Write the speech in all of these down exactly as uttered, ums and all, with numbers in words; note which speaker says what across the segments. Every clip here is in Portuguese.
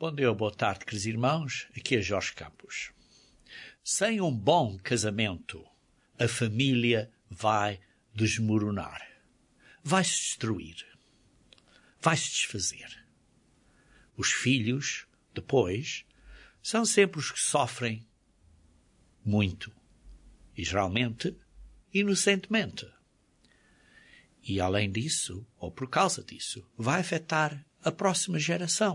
Speaker 1: Bom dia, boa tarde, queridos irmãos. Aqui é Jorge Campos. Sem um bom casamento, a família vai desmoronar. Vai se destruir. Vai se desfazer. Os filhos, depois, são sempre os que sofrem muito. E geralmente, inocentemente. E além disso, ou por causa disso, vai afetar a próxima geração.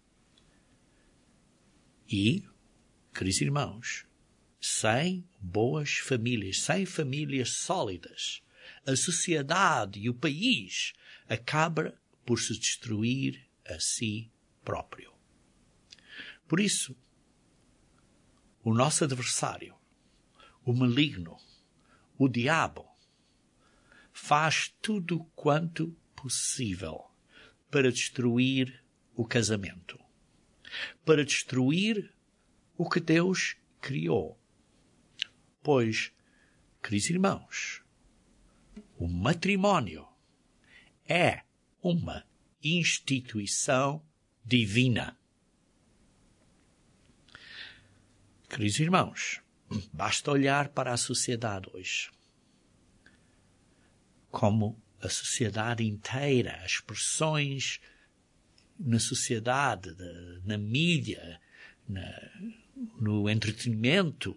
Speaker 1: E, queridos irmãos, sem boas famílias, sem famílias sólidas, a sociedade e o país acabam por se destruir a si próprio. Por isso, o nosso adversário, o maligno, o diabo, faz tudo quanto possível para destruir o casamento, para destruir o que Deus criou. Pois, queridos irmãos, o matrimónio é uma instituição divina. Queridos irmãos, basta olhar para a sociedade hoje. Como a sociedade inteira, as expressões na sociedade, na mídia, na, no entretenimento,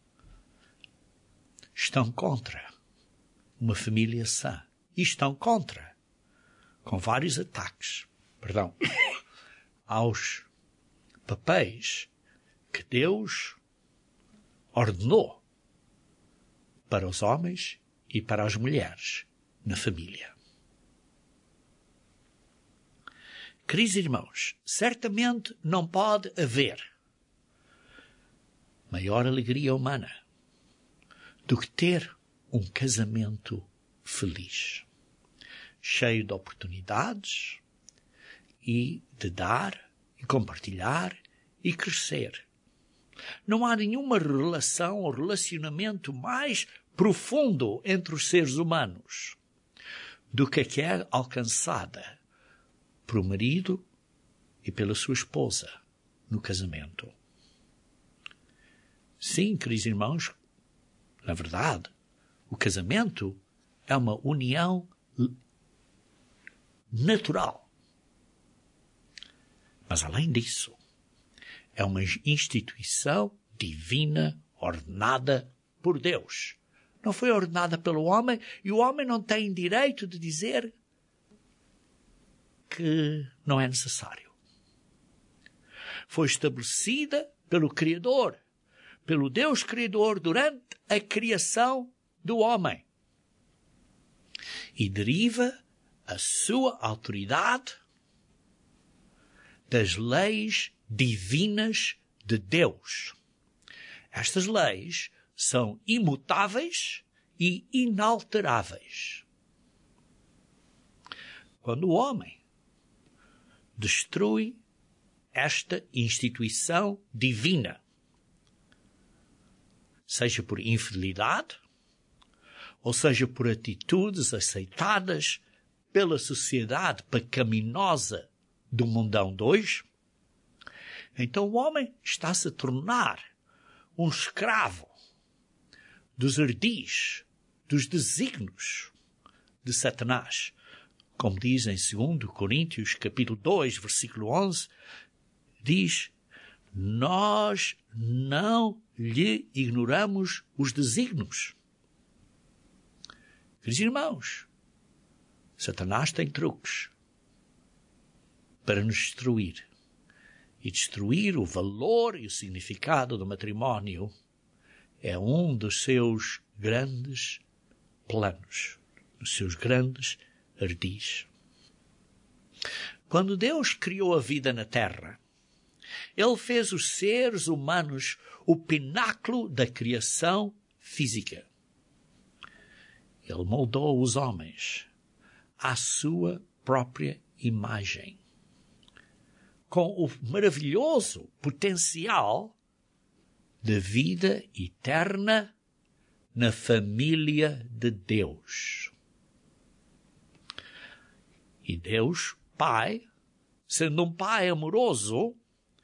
Speaker 1: estão contra uma família sã. E estão contra, com vários ataques, perdão, aos papéis que Deus ordenou para os homens e para as mulheres na família. Queridos irmãos, certamente não pode haver maior alegria humana do que ter um casamento feliz, cheio de oportunidades e de dar e compartilhar e crescer. Não há nenhuma relação ou relacionamento mais profundo entre os seres humanos do que a que é alcançada por o marido e pela sua esposa no casamento. Sim, queridos irmãos, na verdade, o casamento é uma união natural. Mas além disso, é uma instituição divina ordenada por Deus. Não foi ordenada pelo homem e o homem não tem direito de dizer que não é necessário. Foi estabelecida pelo Criador, pelo Deus Criador durante a criação do homem. E deriva a sua autoridade das leis divinas de Deus. Estas leis são imutáveis e inalteráveis. Quando o homem destrui esta instituição divina, seja por infidelidade, ou seja por atitudes aceitadas pela sociedade pecaminosa do mundão de hoje, então o homem está-se a tornar um escravo dos ardis, dos desígnios de Satanás. Como diz em dois Coríntios, capítulo dois, versículo onze, diz, nós não lhe ignoramos os desígnios. Queridos irmãos, Satanás tem truques para nos destruir. E destruir o valor e o significado do matrimónio é um dos seus grandes planos, dos seus grandes ardis. Quando Deus criou a vida na terra, Ele fez os seres humanos o pináculo da criação física. Ele moldou os homens à sua própria imagem, com o maravilhoso potencial de vida eterna na família de Deus. E Deus, Pai, sendo um Pai amoroso,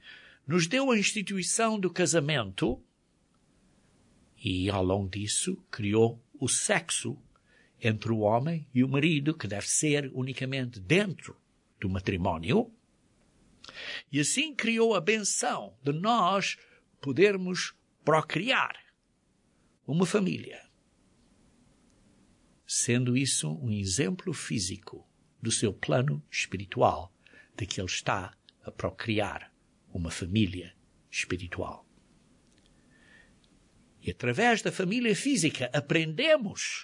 Speaker 1: nos deu a instituição do casamento e, ao longo disso, criou o sexo entre o homem e o marido, que deve ser unicamente dentro do matrimónio. E assim criou a benção de nós podermos procriar uma família, sendo isso um exemplo físico do seu plano espiritual, de que ele está a procriar uma família espiritual. E através da família física aprendemos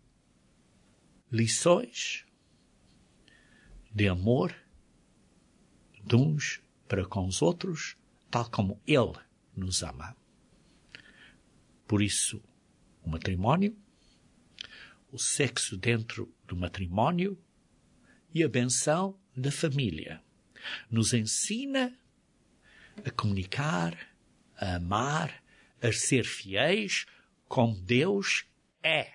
Speaker 1: lições de amor de uns para com os outros, tal como ele nos ama. Por isso, o matrimónio, o sexo dentro do matrimónio e a benção da família nos ensina a comunicar, a amar, a ser fiéis como Deus é.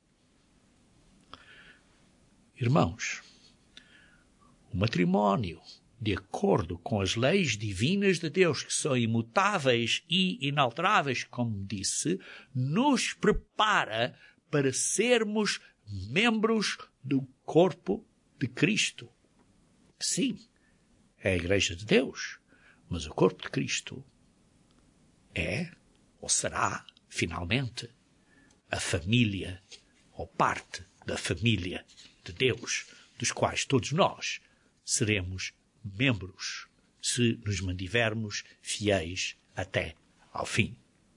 Speaker 1: Irmãos, o matrimónio, de acordo com as leis divinas de Deus, que são imutáveis e inalteráveis, como disse, nos prepara para sermos membros do corpo de Cristo. Sim, é a Igreja de Deus, mas o corpo de Cristo é, ou será, finalmente, a família, ou parte da família de Deus, dos quais todos nós seremos membros, se nos mantivermos fiéis até ao fim.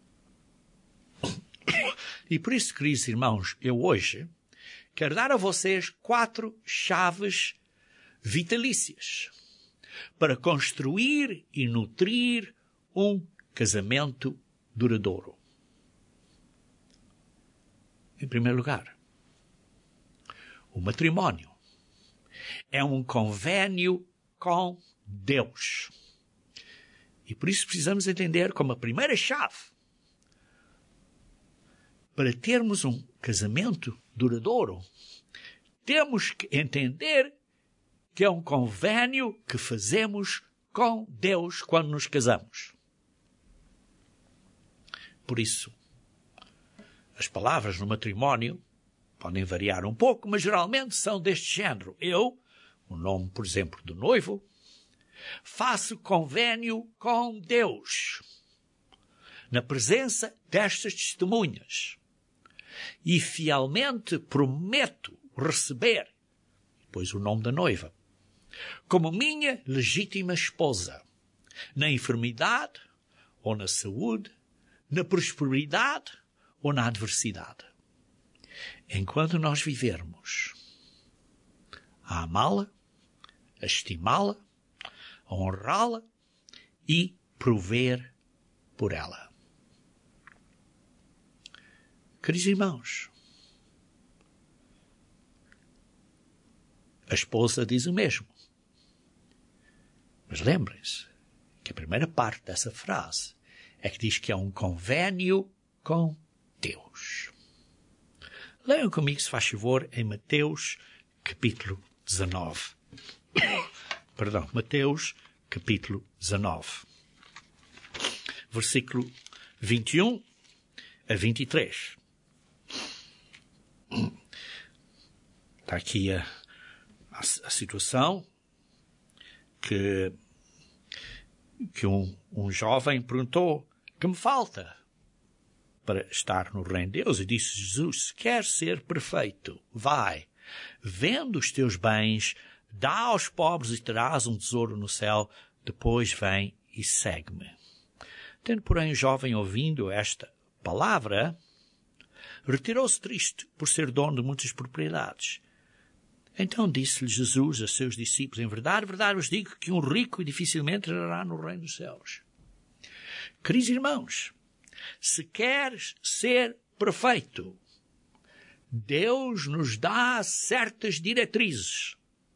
Speaker 1: E por isso, queridos irmãos, eu hoje quero dar a vocês quatro chaves vitalícias para construir e nutrir um casamento duradouro. Em primeiro lugar, o matrimónio é um convênio com Deus. E por isso precisamos entender como a primeira chave para termos um casamento duradouro, temos que entender que é um convênio que fazemos com Deus quando nos casamos. Por isso, as palavras no matrimónio podem variar um pouco, mas geralmente são deste género. Eu, o nome, por exemplo, do noivo, faço convênio com Deus, na presença destas testemunhas, e fielmente prometo receber, depois o nome da noiva, como minha legítima esposa, na enfermidade ou na saúde, na prosperidade ou na adversidade. Enquanto nós vivermos a amá-la, a estimá-la, a honrá-la e prover por ela. Queridos irmãos, a esposa diz o mesmo. Mas lembrem-se que a primeira parte dessa frase é que diz que é um convênio com Deus. Leiam comigo, se faz favor, em Mateus, capítulo dezanove. Perdão, Mateus, capítulo dezanove. Versículo vinte e um a vinte e três. Está aqui a, a, a situação que, que um, um jovem perguntou: que me falta para estar no reino de Deus? E disse Jesus: se quer ser perfeito, vai, vende os teus bens, dá aos pobres e terás um tesouro no céu, depois vem e segue-me. Tendo, porém, o jovem ouvindo esta palavra, retirou-se triste por ser dono de muitas propriedades. Então disse-lhe Jesus a seus discípulos: em verdade, verdade vos digo que um rico dificilmente entrará no reino dos céus. Queridos irmãos, se queres ser perfeito, Deus nos dá certas diretrizes.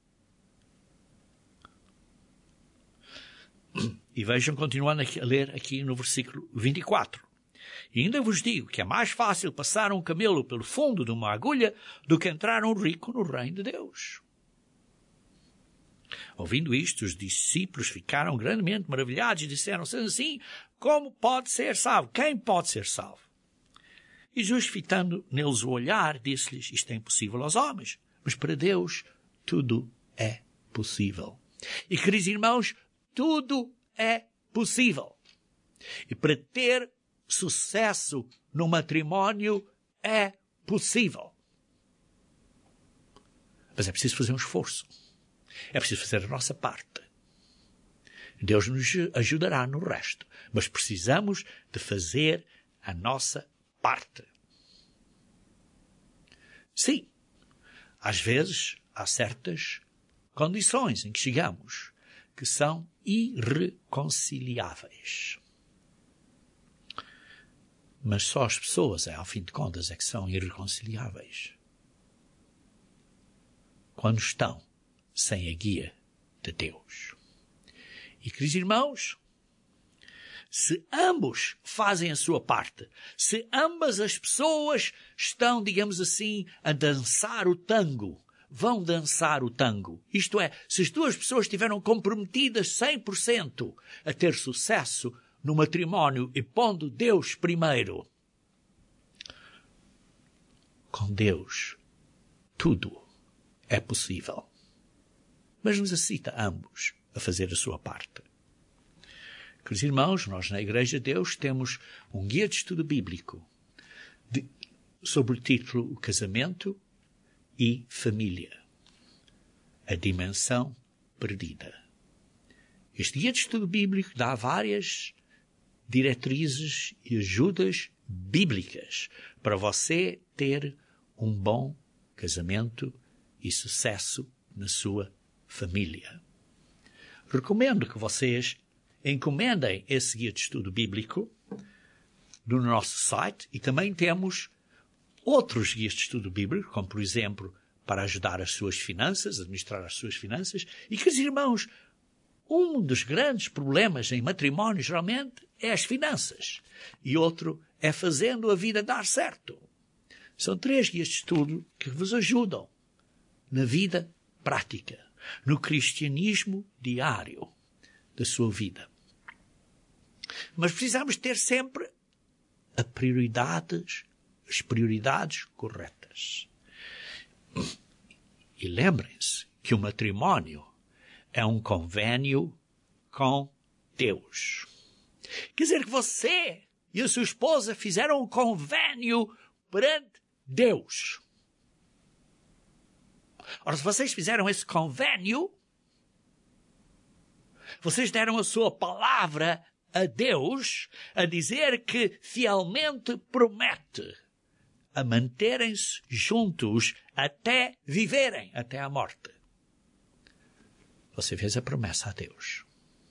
Speaker 1: E vejam, continuando a ler aqui no versículo vinte e quatro. E ainda vos digo que é mais fácil passar um camelo pelo fundo de uma agulha do que entrar um rico no reino de Deus. Ouvindo isto, os discípulos ficaram grandemente maravilhados e disseram, sendo assim, como pode ser salvo? Quem pode ser salvo? E Jesus, fitando neles o olhar, disse-lhes, isto é impossível aos homens, mas para Deus tudo é possível. E, queridos irmãos, tudo é possível. E para ter sucesso no matrimónio é possível. Mas é preciso fazer um esforço. É preciso fazer a nossa parte. Deus nos ajudará no resto. Mas precisamos de fazer a nossa parte. Sim, às vezes há certas condições em que chegamos que são irreconciliáveis. Mas só as pessoas, ao fim de contas, é que são irreconciliáveis. Quando estão sem a guia de Deus. E, queridos irmãos, se ambos fazem a sua parte, se ambas as pessoas estão, digamos assim, a dançar o tango, vão dançar o tango. Isto é, se as duas pessoas estiveram comprometidas cem por cento a ter sucesso no matrimónio e pondo Deus primeiro, com Deus tudo é possível. Mas necessita ambos a fazer a sua parte. Queridos irmãos, nós na Igreja de Deus temos um guia de estudo bíblico de, sobre o título O Casamento e Família. A dimensão perdida. Este guia de estudo bíblico dá várias diretrizes e ajudas bíblicas para você ter um bom casamento e sucesso na sua família. Recomendo que vocês encomendem esse guia de estudo bíblico no nosso site e também temos outros guias de estudo bíblico, como por exemplo, para ajudar as suas finanças, administrar as suas finanças. E, queridos irmãos, um dos grandes problemas em matrimónio geralmente é as finanças e outro é fazendo a vida dar certo. São três guias de estudo que vos ajudam na vida prática, no cristianismo diário da sua vida. Mas precisamos ter sempre a prioridades, as prioridades corretas. E lembrem-se que o matrimónio é um convênio com Deus. Quer dizer que você e a sua esposa fizeram um convênio perante Deus. Ora, se vocês fizeram esse convênio, vocês deram a sua palavra a Deus a dizer que fielmente promete a manterem-se juntos até viverem, até a morte. Você fez a promessa a Deus.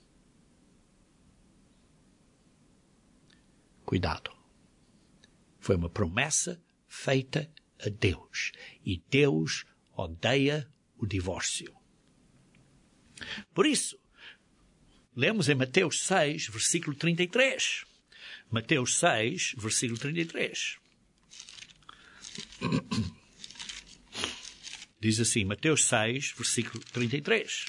Speaker 1: Cuidado. Foi uma promessa feita a Deus. E Deus odeia o divórcio. Por isso, lemos em Mateus seis, versículo trinta e três. Mateus seis, versículo trinta e três. Diz assim, Mateus seis, versículo trinta e três.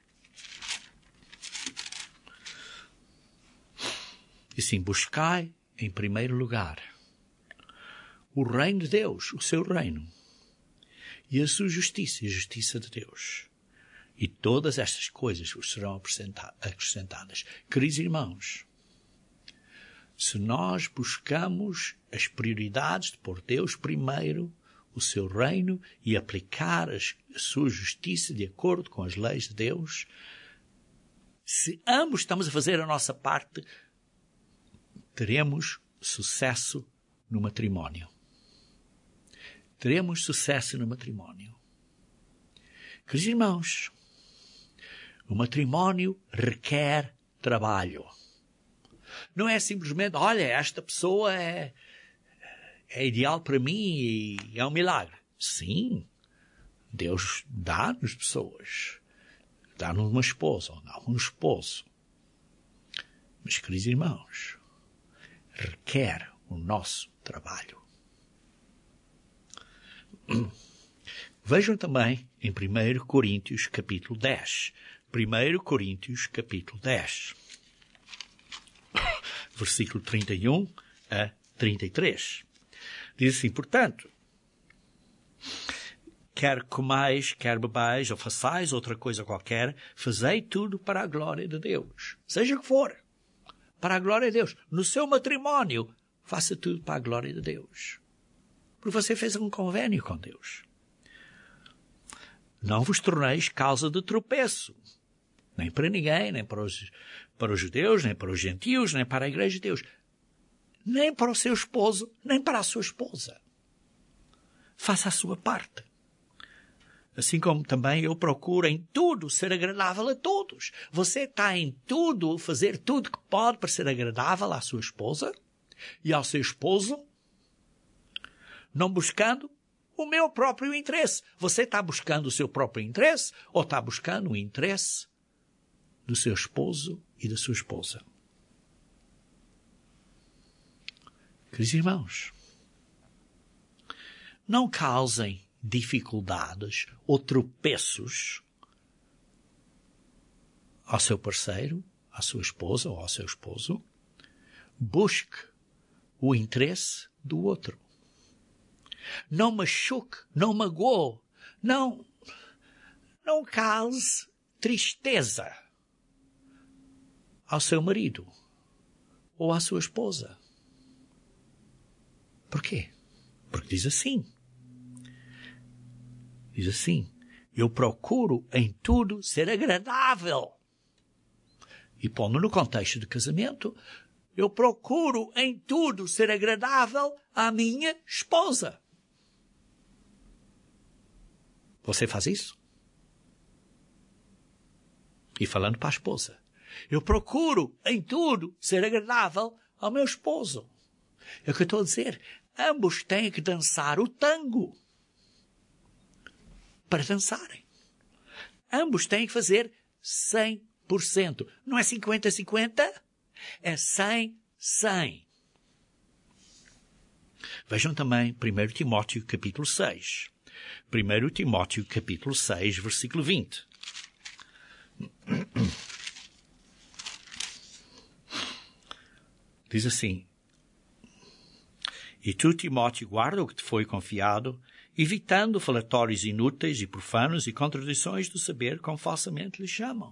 Speaker 1: Diz assim, buscai em primeiro lugar o reino de Deus, o seu reino, e a sua justiça, e a justiça de Deus. E todas estas coisas vos serão acrescentadas. Queridos irmãos, se nós buscamos as prioridades de pôr Deus primeiro, o seu reino, e aplicar as, a sua justiça de acordo com as leis de Deus, se ambos estamos a fazer a nossa parte, teremos sucesso no matrimónio. Teremos sucesso no matrimónio. Queridos irmãos, o matrimónio requer trabalho. Não é simplesmente, olha, esta pessoa é, é ideal para mim e é um milagre. Sim, Deus dá-nos pessoas. Dá-nos uma esposa, ou dá-nos um esposo. Mas, queridos irmãos, requer o nosso trabalho. Vejam também em primeiro Coríntios, capítulo dez. primeiro Coríntios, capítulo dez. Versículo trinta e um a trinta e três. Diz assim, portanto, quer comais, quer bebais, ou façais outra coisa qualquer, fazei tudo para a glória de Deus. Seja o que for, para a glória de Deus. No seu matrimónio, faça tudo para a glória de Deus. Porque você fez um convênio com Deus. Não vos torneis causa de tropeço. Nem para ninguém, nem para os, para os judeus, nem para os gentios, nem para a igreja de Deus. Nem para o seu esposo, nem para a sua esposa. Faça a sua parte. Assim como também eu procuro em tudo ser agradável a todos. Você está em tudo, fazer tudo que pode para ser agradável à sua esposa e ao seu esposo, não buscando o meu próprio interesse. Você está buscando o seu próprio interesse ou está buscando o interesse do seu esposo e da sua esposa? Queridos irmãos, não causem dificuldades ou tropeços ao seu parceiro, à sua esposa ou ao seu esposo. Busque o interesse do outro. Não machuque, não magoe, não, não cause tristeza ao seu marido ou à sua esposa. Por quê? Porque diz assim. Diz assim, eu procuro em tudo ser agradável. E pondo no contexto de casamento, eu procuro em tudo ser agradável à minha esposa. Você faz isso? E falando para a esposa, eu procuro em tudo ser agradável ao meu esposo. É o que eu estou a dizer. Ambos têm que dançar o tango para dançarem. Ambos têm que fazer cem por cento. Não é cinquenta a cinquenta, é cem a cem. Vejam também primeiro Timóteo capítulo seis. primeiro Timóteo capítulo seis, versículo vinte. Diz assim, e tu, Timóteo, guarda o que te foi confiado, evitando falatórios inúteis e profanos e contradições do saber, como falsamente lhe chamam.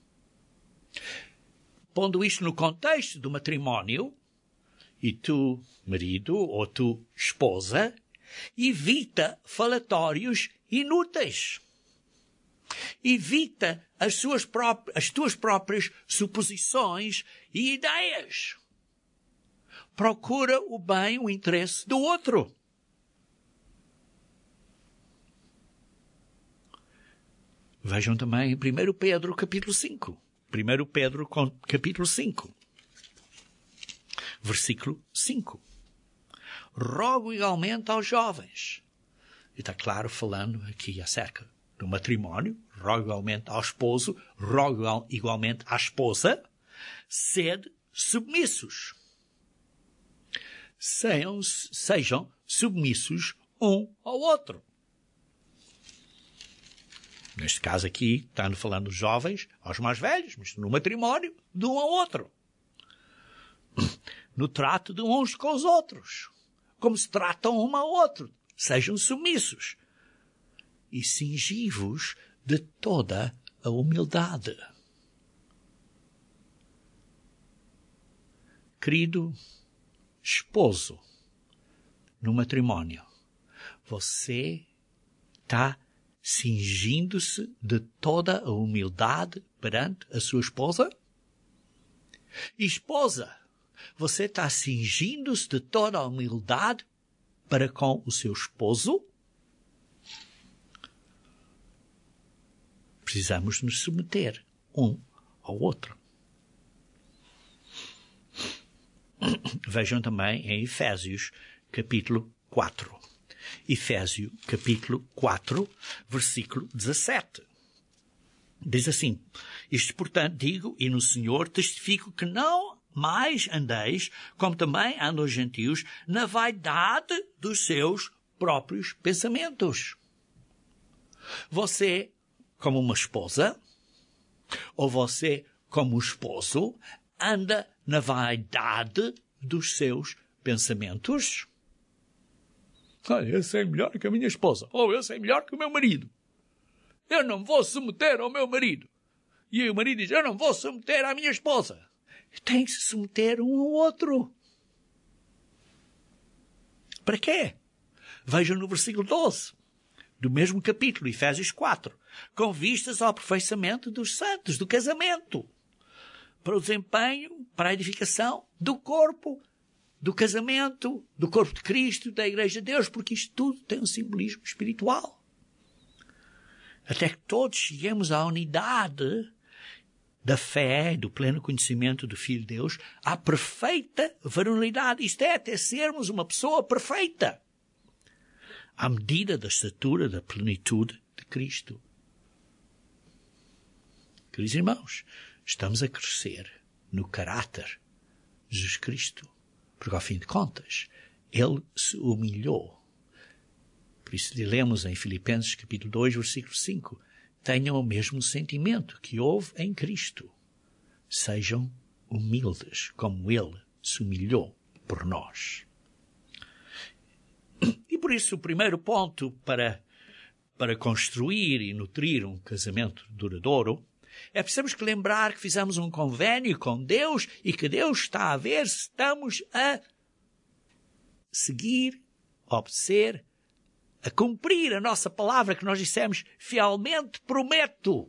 Speaker 1: Pondo isto no contexto do matrimónio, e tu, marido, ou tu, esposa, evita falatórios inúteis. Evita as, suas próprias, as tuas próprias suposições e ideias. Procura o bem, o interesse do outro. Vejam também em primeiro Pedro, capítulo cinco. primeiro Pedro, capítulo cinco. Versículo cinco. Rogo igualmente aos jovens. E está claro falando aqui acerca do matrimónio. Rogo igualmente ao esposo. Rogo igualmente à esposa. Sede submissos. Sejam, sejam submissos um ao outro. Neste caso aqui, estando falando dos jovens aos mais velhos, mas no matrimónio, de um ao outro. No trato de uns com os outros. Como se tratam um ao outro. Sejam submissos. E cingi-vos de toda a humildade. Querido esposo, no matrimónio, você está cingindo-se de toda a humildade perante a sua esposa? E esposa, você está cingindo-se de toda a humildade para com o seu esposo? Precisamos nos submeter um ao outro. Vejam também em Efésios, capítulo quatro. Efésios, capítulo quatro, versículo dezassete. Diz assim, isto, portanto, digo, e no Senhor testifico que não mais andeis, como também andam os gentios, na vaidade dos seus próprios pensamentos. Você como uma esposa, ou você como esposo, anda na vaidade dos seus pensamentos? Olha, eu sei melhor que a minha esposa, ou eu sei melhor que o meu marido. Eu não vou submeter ao meu marido. E o marido diz, eu não vou submeter à minha esposa. Tem que se submeter um ao outro. Para quê? Vejam no versículo doze, do mesmo capítulo, Efésios quatro. Com vistas ao aperfeiçoamento dos santos, do casamento. Para o desempenho, para a edificação do corpo, do casamento, do corpo de Cristo, da Igreja de Deus, porque isto tudo tem um simbolismo espiritual. Até que todos cheguemos à unidade da fé, do pleno conhecimento do Filho de Deus, à perfeita varonilidade. Isto é, até sermos uma pessoa perfeita, à medida da estatura da plenitude de Cristo. Queridos irmãos, estamos a crescer no caráter de Jesus Cristo, porque ao fim de contas, Ele se humilhou. Por isso lemos em Filipenses capítulo dois, versículo cinco, tenham o mesmo sentimento que houve em Cristo. Sejam humildes, como Ele se humilhou por nós. E por isso o primeiro ponto para, para construir e nutrir um casamento duradouro é precisamos que lembrar que fizemos um convênio com Deus e que Deus está a ver se estamos a seguir, a obedecer, a cumprir a nossa palavra que nós dissemos, fielmente prometo.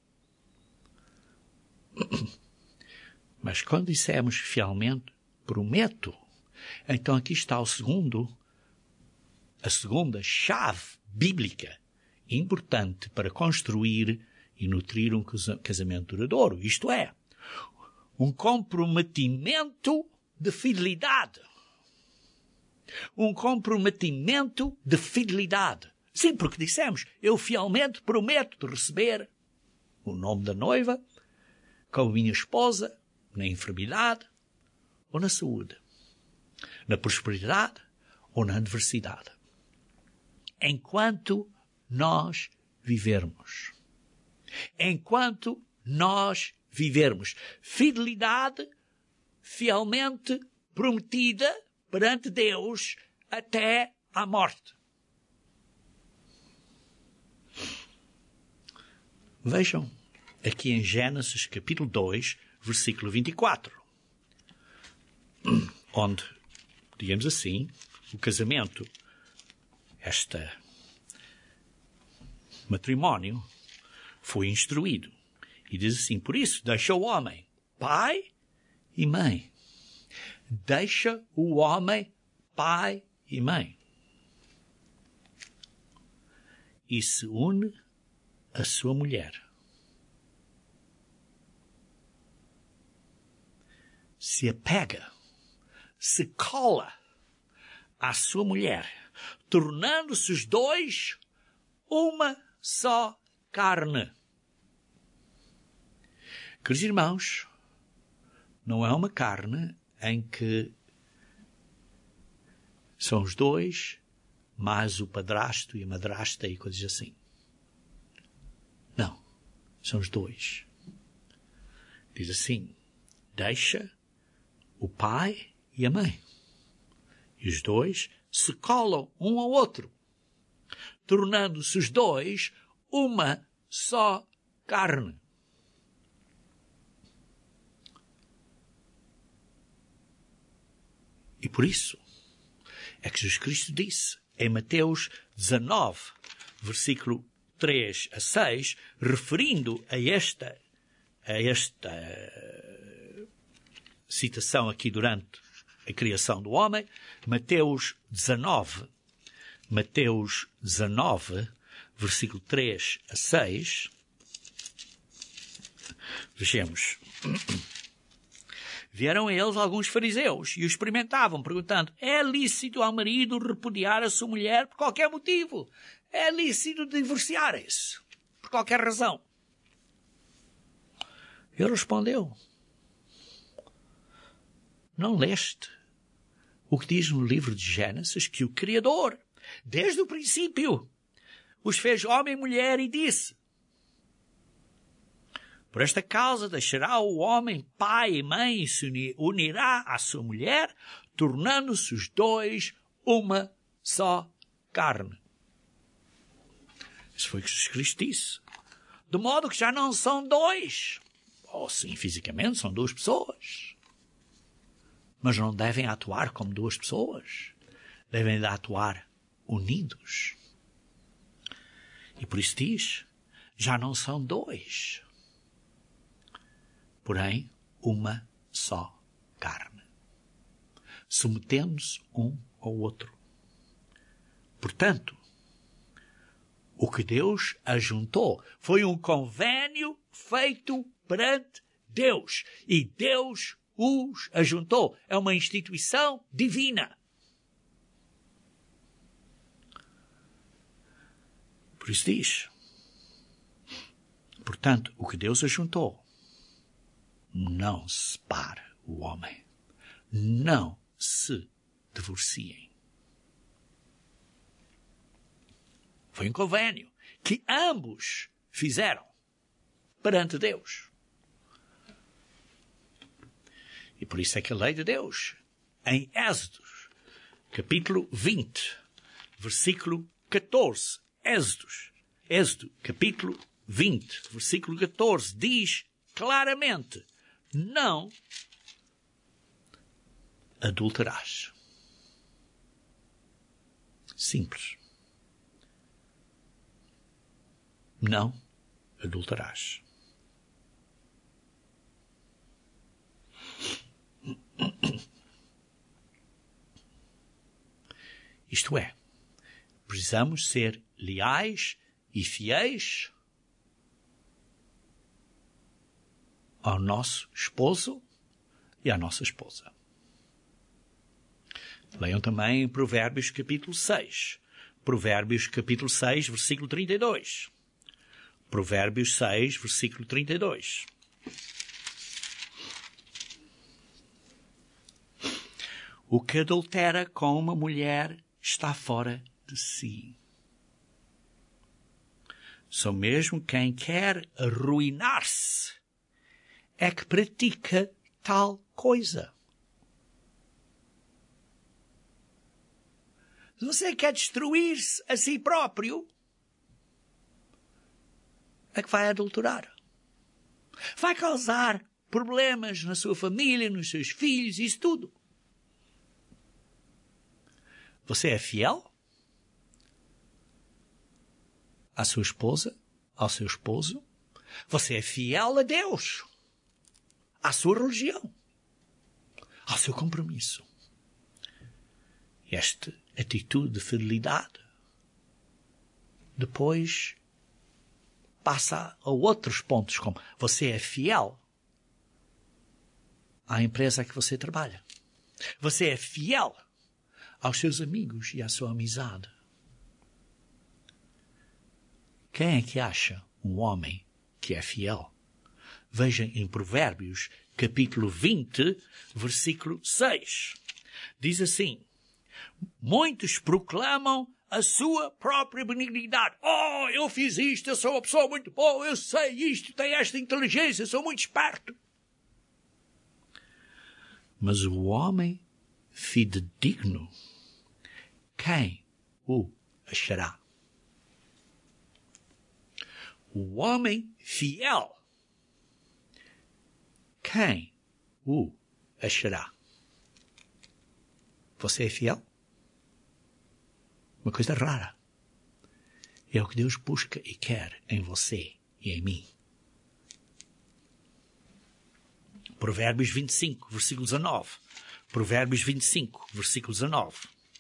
Speaker 1: Mas quando dissemos fielmente prometo, então aqui está o segundo, a segunda chave bíblica importante para construir e nutrir um casamento duradouro. Isto é, um comprometimento de fidelidade. Um comprometimento de fidelidade. Sim, porque dissemos, eu fielmente prometo de receber o nome da noiva como minha esposa na enfermidade ou na saúde, na prosperidade ou na adversidade. Enquanto nós vivermos. Enquanto nós vivermos. Fidelidade fielmente prometida perante Deus até à morte. Vejam aqui em Gênesis capítulo dois, versículo vinte e quatro, onde, digamos assim, o casamento, este matrimónio, foi instruído. E diz assim, por isso, deixa o homem pai e mãe. Deixa o homem pai e mãe. E se une à sua mulher. Se apega, se cola à sua mulher, tornando-se os dois uma só carne. Queridos irmãos, não é uma carne em que são os dois, mais o padrasto e a madrasta e coisas assim. Não, são os dois. Diz assim, deixa o pai e a mãe. E os dois se colam um ao outro, tornando-se os dois uma só carne. E por isso é que Jesus Cristo disse em Mateus dezanove, versículo três a seis, referindo a esta, a esta citação aqui durante a criação do homem, Mateus dezanove, Mateus dezanove, versículo três a seis, vejamos. Vieram a eles alguns fariseus e o experimentavam, perguntando, é lícito ao marido repudiar a sua mulher por qualquer motivo? É lícito divorciarem-se por qualquer razão? Ele respondeu, não leste o que diz no livro de Gênesis que o Criador, desde o princípio, os fez homem e mulher e disse: por esta causa deixará o homem pai e mãe e se unirá à sua mulher, tornando-se os dois uma só carne. Isso foi o que Jesus Cristo disse. De modo que já não são dois. Ou sim, fisicamente são duas pessoas. Mas não devem atuar como duas pessoas. Devem atuar unidos. E por isso diz, já não são dois, porém uma só carne, submetendo-se um ao outro. Portanto, o que Deus ajuntou foi um convênio feito perante Deus. E Deus os ajuntou. É uma instituição divina. Por isso diz, portanto, o que Deus ajuntou, não separe o homem. Não se divorciem. Foi um convênio que ambos fizeram perante Deus. E por isso é que a lei de Deus, em Êxodos, capítulo vinte, versículo catorze, Êxodos, Êxodo, capítulo vinte, versículo catorze, diz claramente, não adulterarás. Simples. Não adulterarás. Isto é, precisamos ser leais e fiéis ao nosso esposo e à nossa esposa. Leiam também Provérbios capítulo seis. Provérbios capítulo seis, versículo trinta e dois. Provérbios seis, versículo trinta e dois. O que adultera com uma mulher está fora de si. Só mesmo quem quer arruinar-se é que pratica tal coisa. Se você quer destruir-se a si próprio, é que vai adulterar. Vai causar problemas na sua família, nos seus filhos, isso tudo. Você é fiel à sua esposa, ao seu esposo? Você é fiel a Deus, à sua religião, ao seu compromisso. Esta atitude de fidelidade depois passa a outros pontos, como você é fiel à empresa que você trabalha. Você é fiel aos seus amigos e à sua amizade. Quem é que acha um homem que é fiel? Veja em Provérbios, capítulo vinte, versículo seis. Diz assim, muitos proclamam a sua própria benignidade. Oh, eu fiz isto, eu sou uma pessoa muito boa, eu sei isto, tenho esta inteligência, eu sou muito esperto. Mas o homem fidedigno, quem o achará? O homem fiel, quem o achará? Você é fiel? Uma coisa rara. É o que Deus busca e quer em você e em mim. Provérbios vinte e cinco, versículo dezanove. Provérbios vinte e cinco, versículo dezanove.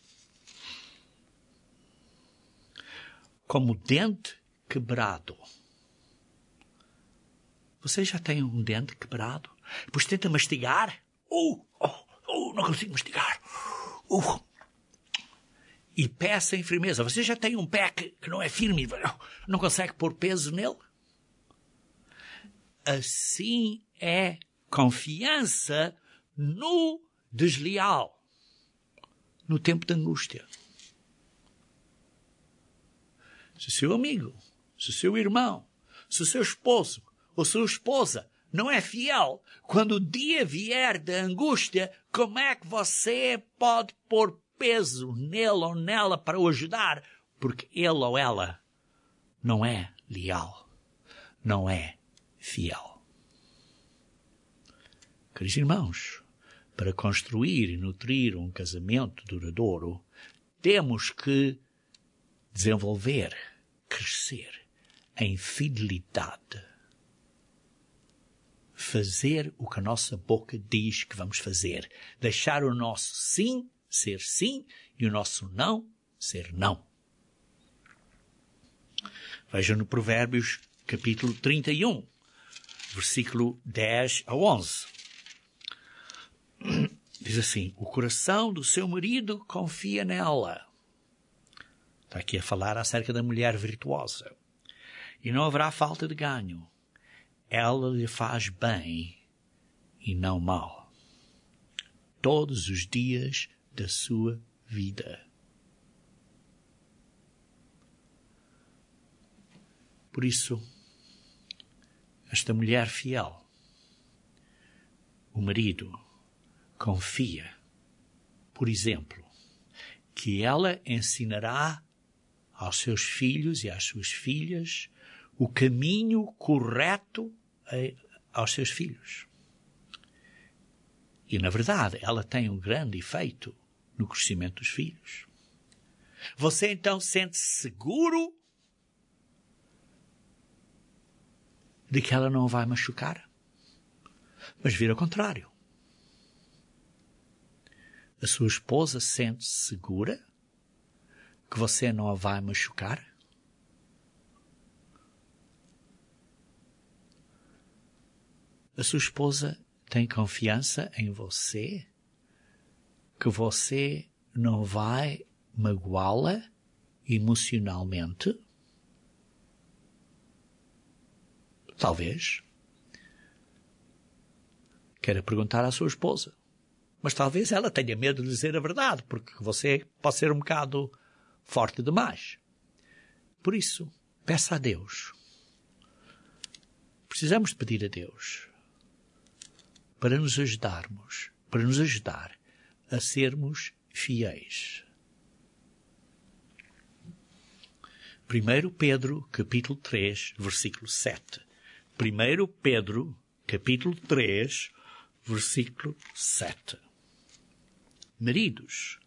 Speaker 1: Como dente quebrado. Você já tem um dente quebrado? Depois tenta mastigar. Uh, oh, oh, não consigo mastigar. Uh. E pé sem firmeza. Você já tem um pé que, que não é firme, não, não consegue pôr peso nele? Assim é confiança no desleal, no tempo de angústia. Se o seu amigo, se o seu irmão, se o seu esposo ou sua esposa não é fiel, quando o dia vier da angústia, como é que você pode pôr peso nele ou nela para o ajudar? Porque ele ou ela não é leal, não é fiel. Queridos irmãos, para construir e nutrir um casamento duradouro, temos que desenvolver, crescer em fidelidade. Fazer o que a nossa boca diz que vamos fazer. Deixar o nosso sim ser sim e o nosso não ser não. Vejam no Provérbios, capítulo trinta e um, versículo dez a onze. Diz assim: o coração do seu marido confia nela. Está aqui a falar acerca da mulher virtuosa. E não haverá falta de ganho. Ela lhe faz bem e não mal, todos os dias da sua vida. Por isso, esta mulher fiel, o marido, confia, por exemplo, que ela ensinará aos seus filhos e às suas filhas o caminho correto aos seus filhos. E, na verdade, ela tem um grande efeito no crescimento dos filhos. Você, então, sente-se seguro de que ela não vai machucar? Mas vira ao contrário. A sua esposa sente-se segura que você não a vai machucar? A sua esposa tem confiança em você que você não vai magoá-la emocionalmente? Talvez. Queira perguntar à sua esposa. Mas talvez ela tenha medo de dizer a verdade, porque você pode ser um bocado forte demais. Por isso, peça a Deus. Precisamos pedir a Deus para nos ajudarmos, para nos ajudar a sermos fiéis. primeiro Pedro, capítulo três, versículo sete. primeiro Pedro, capítulo três, versículo sete. Maridos,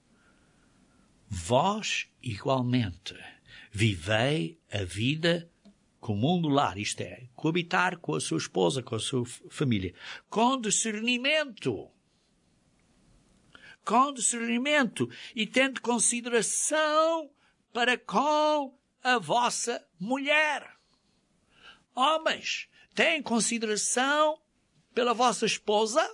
Speaker 1: vós igualmente vivei a vida comum do lar, isto é, coabitar com a sua esposa, com a sua família, com discernimento, com discernimento e tendo consideração para com a vossa mulher. Homens, têm consideração pela vossa esposa?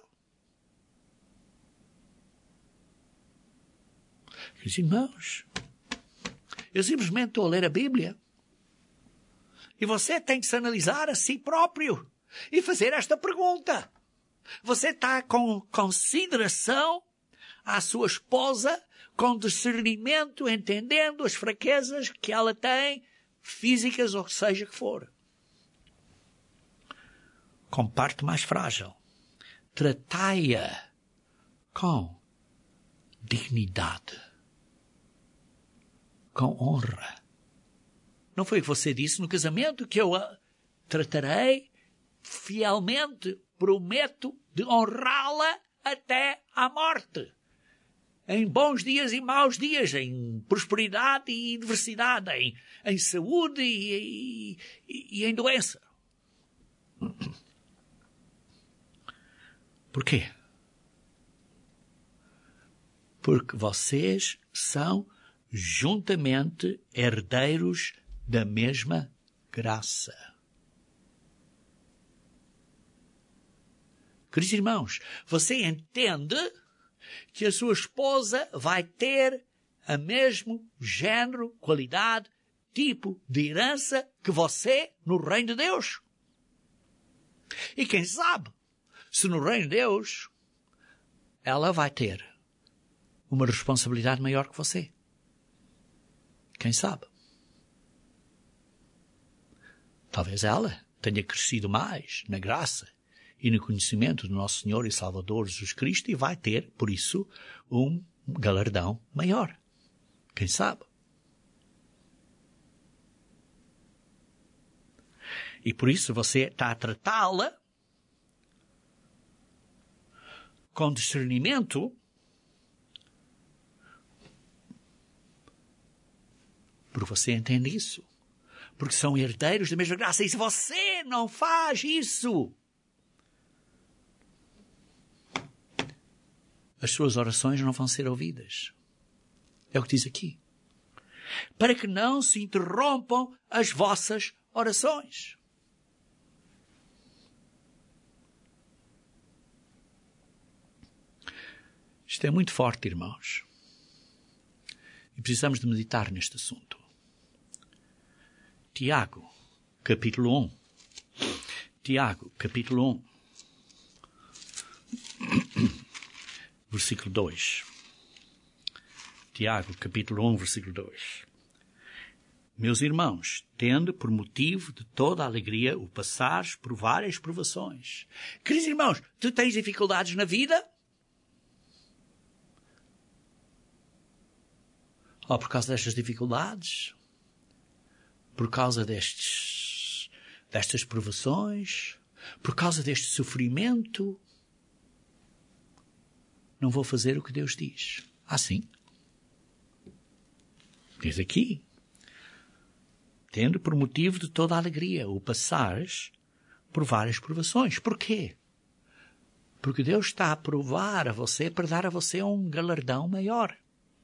Speaker 1: Meus irmãos, eu simplesmente estou a ler a Bíblia. E você tem que se analisar a si próprio e fazer esta pergunta. Você está com consideração à sua esposa, com discernimento, entendendo as fraquezas que ela tem, físicas ou seja que for. Com parte mais frágil, tratai-a com dignidade, com honra. Não foi o que você disse no casamento que eu a tratarei fielmente, prometo de honrá-la até à morte. Em bons dias e maus dias, em prosperidade e diversidade, em, em saúde e, e, e em doença. Por quê? Porque vocês são juntamente herdeiros da mesma graça. Queridos irmãos, você entende que a sua esposa vai ter a mesmo género, qualidade, tipo de herança que você no reino de Deus? E quem sabe, se no reino de Deus ela vai ter uma responsabilidade maior que você. Quem sabe? Talvez ela tenha crescido mais na graça e no conhecimento do nosso Senhor e Salvador Jesus Cristo e vai ter, por isso, um galardão maior. Quem sabe? E por isso você está a tratá-la com discernimento, porque você entende isso. Porque são herdeiros da mesma graça. E se você não faz isso, as suas orações não vão ser ouvidas. É o que diz aqui. Para que não se interrompam as vossas orações. Isto é muito forte, irmãos. E precisamos de meditar neste assunto. Tiago, capítulo um. Tiago, capítulo um. Versículo dois. Tiago, capítulo um, versículo dois. Meus irmãos, tende por motivo de toda a alegria o passares por várias provações. Queridos irmãos, tu tens dificuldades na vida? Ou por causa destas dificuldades? Por causa destes, destas provações? Por causa deste sofrimento? Não vou fazer o que Deus diz. Ah, sim. Diz aqui. Tendo por motivo de toda a alegria o passares por várias provações. Porquê? Porque Deus está a provar a você para dar a você um galardão maior.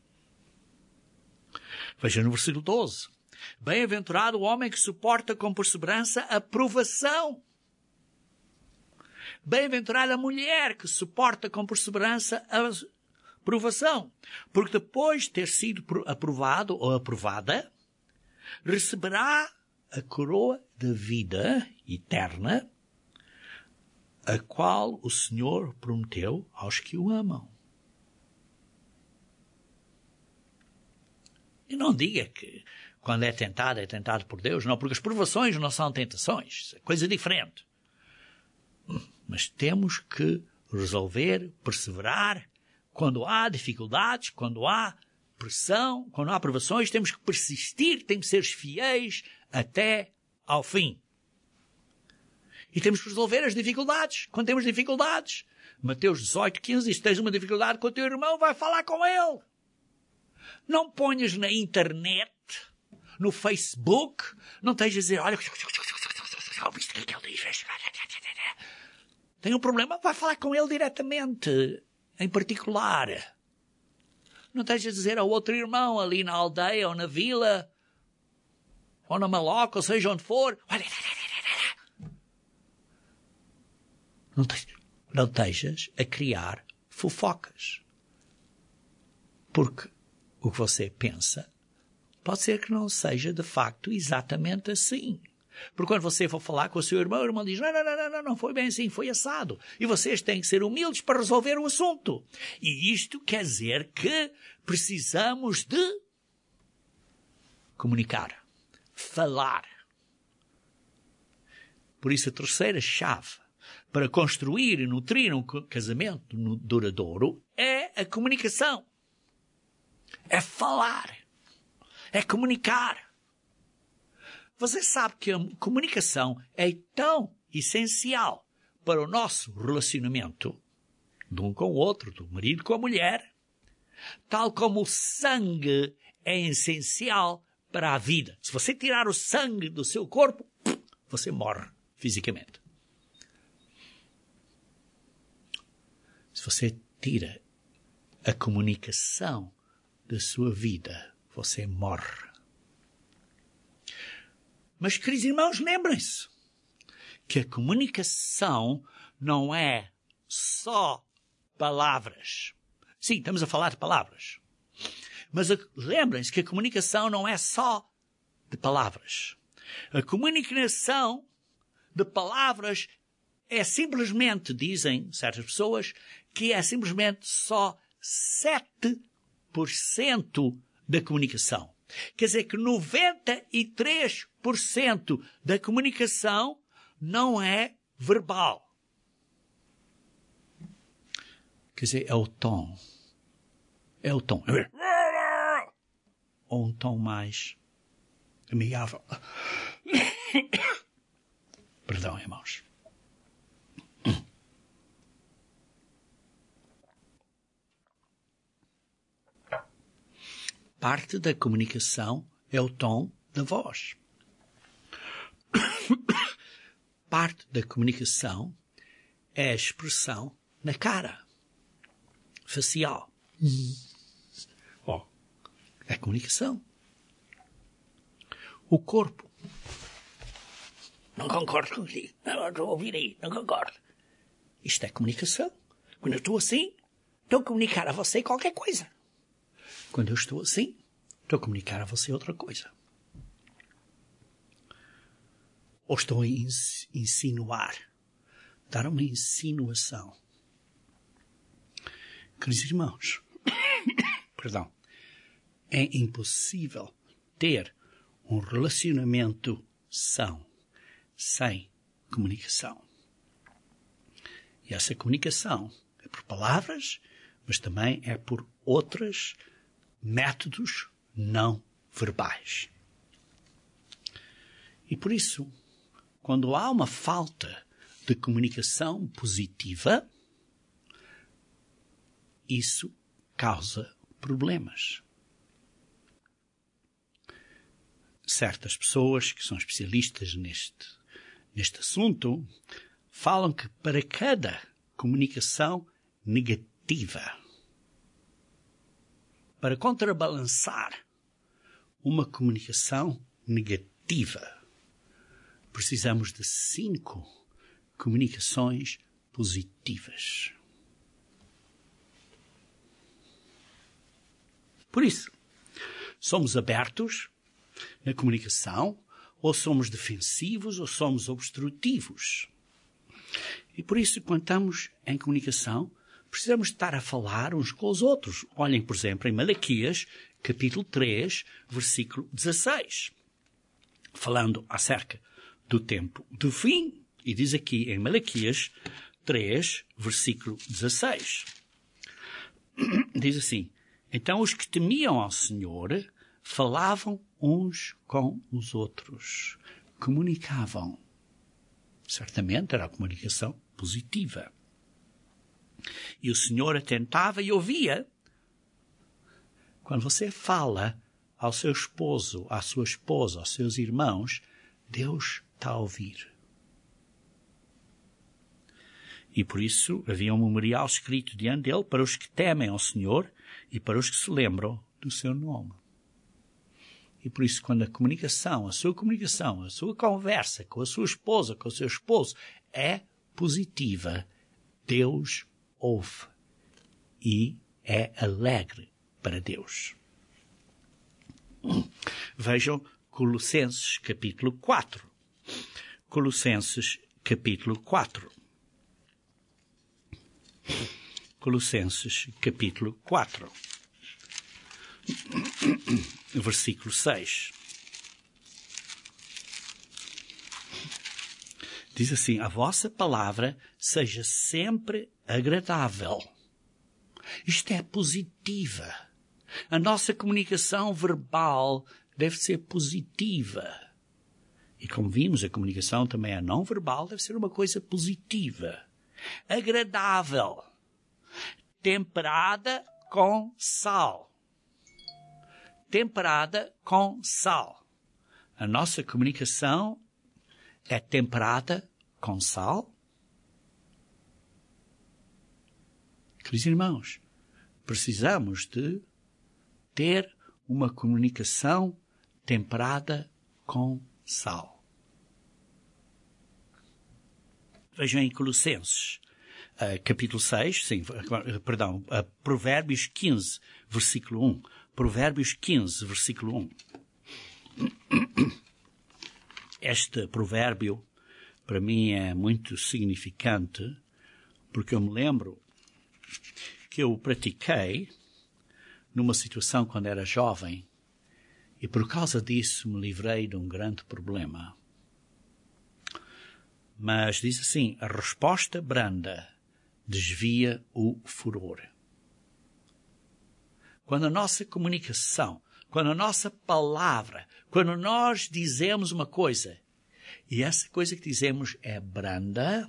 Speaker 1: Veja no versículo doze. Bem-aventurado o homem que suporta com perseverança a provação. Bem-aventurada a mulher que suporta com perseverança a provação. Porque depois de ter sido aprovado ou aprovada, receberá a coroa da vida eterna, a qual o Senhor prometeu aos que o amam. E não diga que quando é tentado, é tentado por Deus. Não, porque as provações não são tentações. É coisa diferente. Mas temos que resolver, perseverar. Quando há dificuldades, quando há pressão, quando há provações, temos que persistir, temos que ser fiéis até ao fim. E temos que resolver as dificuldades. Quando temos dificuldades, Mateus dezoito, quinze diz, se tens uma dificuldade com o teu irmão, vai falar com ele. Não ponhas na internet, no Facebook, não tens a dizer, olha, ouviste o que ele diz? Tem um problema, vai falar com ele diretamente, em particular. Não tens a dizer ao outro irmão ali na aldeia ou na vila, ou na maloca, ou seja onde for, olha, não, te, não estejas a criar fofocas. Porque o que você pensa pode ser que não seja de facto exatamente assim. Porque quando você for falar com o seu irmão, o irmão diz, não, não, não, não, não foi bem assim, foi assado. E vocês têm que ser humildes para resolver o assunto. E isto quer dizer que precisamos de comunicar, falar. Por isso a terceira chave para construir e nutrir um casamento duradouro é a comunicação. É falar. É comunicar. Você sabe que a comunicação é tão essencial para o nosso relacionamento de um com o outro, do marido com a mulher, tal como o sangue é essencial para a vida. Se você tirar o sangue do seu corpo, você morre fisicamente. Se você tira a comunicação da sua vida, você morre. Mas, queridos irmãos, lembrem-se que a comunicação não é só palavras. Sim, estamos a falar de palavras. Mas lembrem-se que a comunicação não é só de palavras. A comunicação de palavras é simplesmente, dizem certas pessoas, que é simplesmente só sete por cento da comunicação. Quer dizer que noventa e três por cento da comunicação não é verbal. Quer dizer, é o tom. É o tom. Ou um tom mais amigável. Perdão, irmãos. Parte da comunicação é o tom da voz. Parte da comunicação é a expressão na cara, facial. Oh, é comunicação. O corpo. Não concordo contigo. Não estou a ouvir aí. Não concordo. Isto é comunicação. Quando eu estou assim, estou a comunicar a você qualquer coisa. Quando eu estou assim, estou a comunicar a você outra coisa. Ou estou a ins- insinuar. Dar uma insinuação. Queridos irmãos, perdão, é impossível ter um relacionamento são sem comunicação. E essa comunicação é por palavras, mas também é por outros métodos não verbais. E por isso, quando há uma falta de comunicação positiva, isso causa problemas. Certas pessoas que são especialistas neste, neste assunto falam que para cada comunicação negativa, para contrabalançar uma comunicação negativa, precisamos de cinco comunicações positivas. Por isso, somos abertos na comunicação, ou somos defensivos, ou somos obstrutivos. E por isso, quando estamos em comunicação, precisamos estar a falar uns com os outros. Olhem, por exemplo, em Malaquias, capítulo três, versículo dezasseis. Falando acerca do tempo do fim. E diz aqui em Malaquias três, versículo dezasseis. Diz assim: então os que temiam ao Senhor falavam uns com os outros. Comunicavam. Certamente era a comunicação positiva. E o Senhor atentava e ouvia. Quando você fala ao seu esposo, à sua esposa, aos seus irmãos, Deus está a ouvir. E por isso havia um memorial escrito diante dele para os que temem ao Senhor e para os que se lembram do seu nome. E por isso, quando a comunicação, a sua comunicação, a sua conversa com a sua esposa, com o seu esposo, é positiva, Deus ouve e é alegre para Deus. Vejam Colossenses capítulo quatro. Colossenses capítulo quatro. Colossenses capítulo quatro. Versículo seis. Diz assim: a vossa palavra seja sempre agradável. Isto é positiva. A nossa comunicação verbal deve ser positiva. E como vimos, a comunicação também é não verbal, deve ser uma coisa positiva. Agradável. Temperada com sal. Temperada com sal. A nossa comunicação é temperada com sal? Queridos irmãos, precisamos de ter uma comunicação temperada com sal. Vejam em Colossenses, uh, capítulo seis, sim, uh, perdão, uh, Provérbios quinze, versículo um. Provérbios quinze, versículo um. Este provérbio, para mim, é muito significante, porque eu me lembro que eu o pratiquei numa situação quando era jovem, E por causa disso me livrei de um grande problema. Mas diz assim, a resposta branda desvia o furor. Quando a nossa comunicação, quando a nossa palavra, quando nós dizemos uma coisa, e essa coisa que dizemos é branda,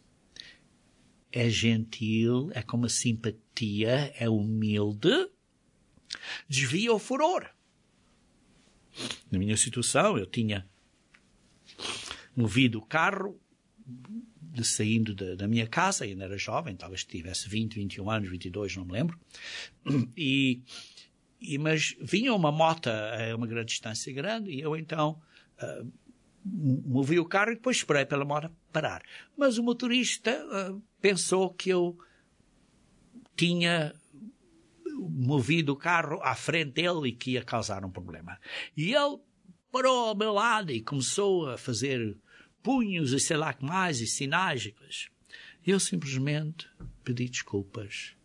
Speaker 1: é gentil, é com uma simpatia, é humilde, desvia o furor. Na minha situação, eu tinha movido o carro de saindo de, da minha casa, ainda era jovem, talvez tivesse vinte, vinte e um anos, vinte e dois, não me lembro, e, e, mas vinha uma moto a uma grande distância grande, e eu então uh, movi o carro e depois esperei pela moto parar. Mas o motorista uh, pensou que eu tinha movido o carro à frente dele e que ia causar um problema. E ele parou ao meu lado e começou a fazer punhos e sei lá que mais, e sinais. E eu simplesmente pedi desculpas.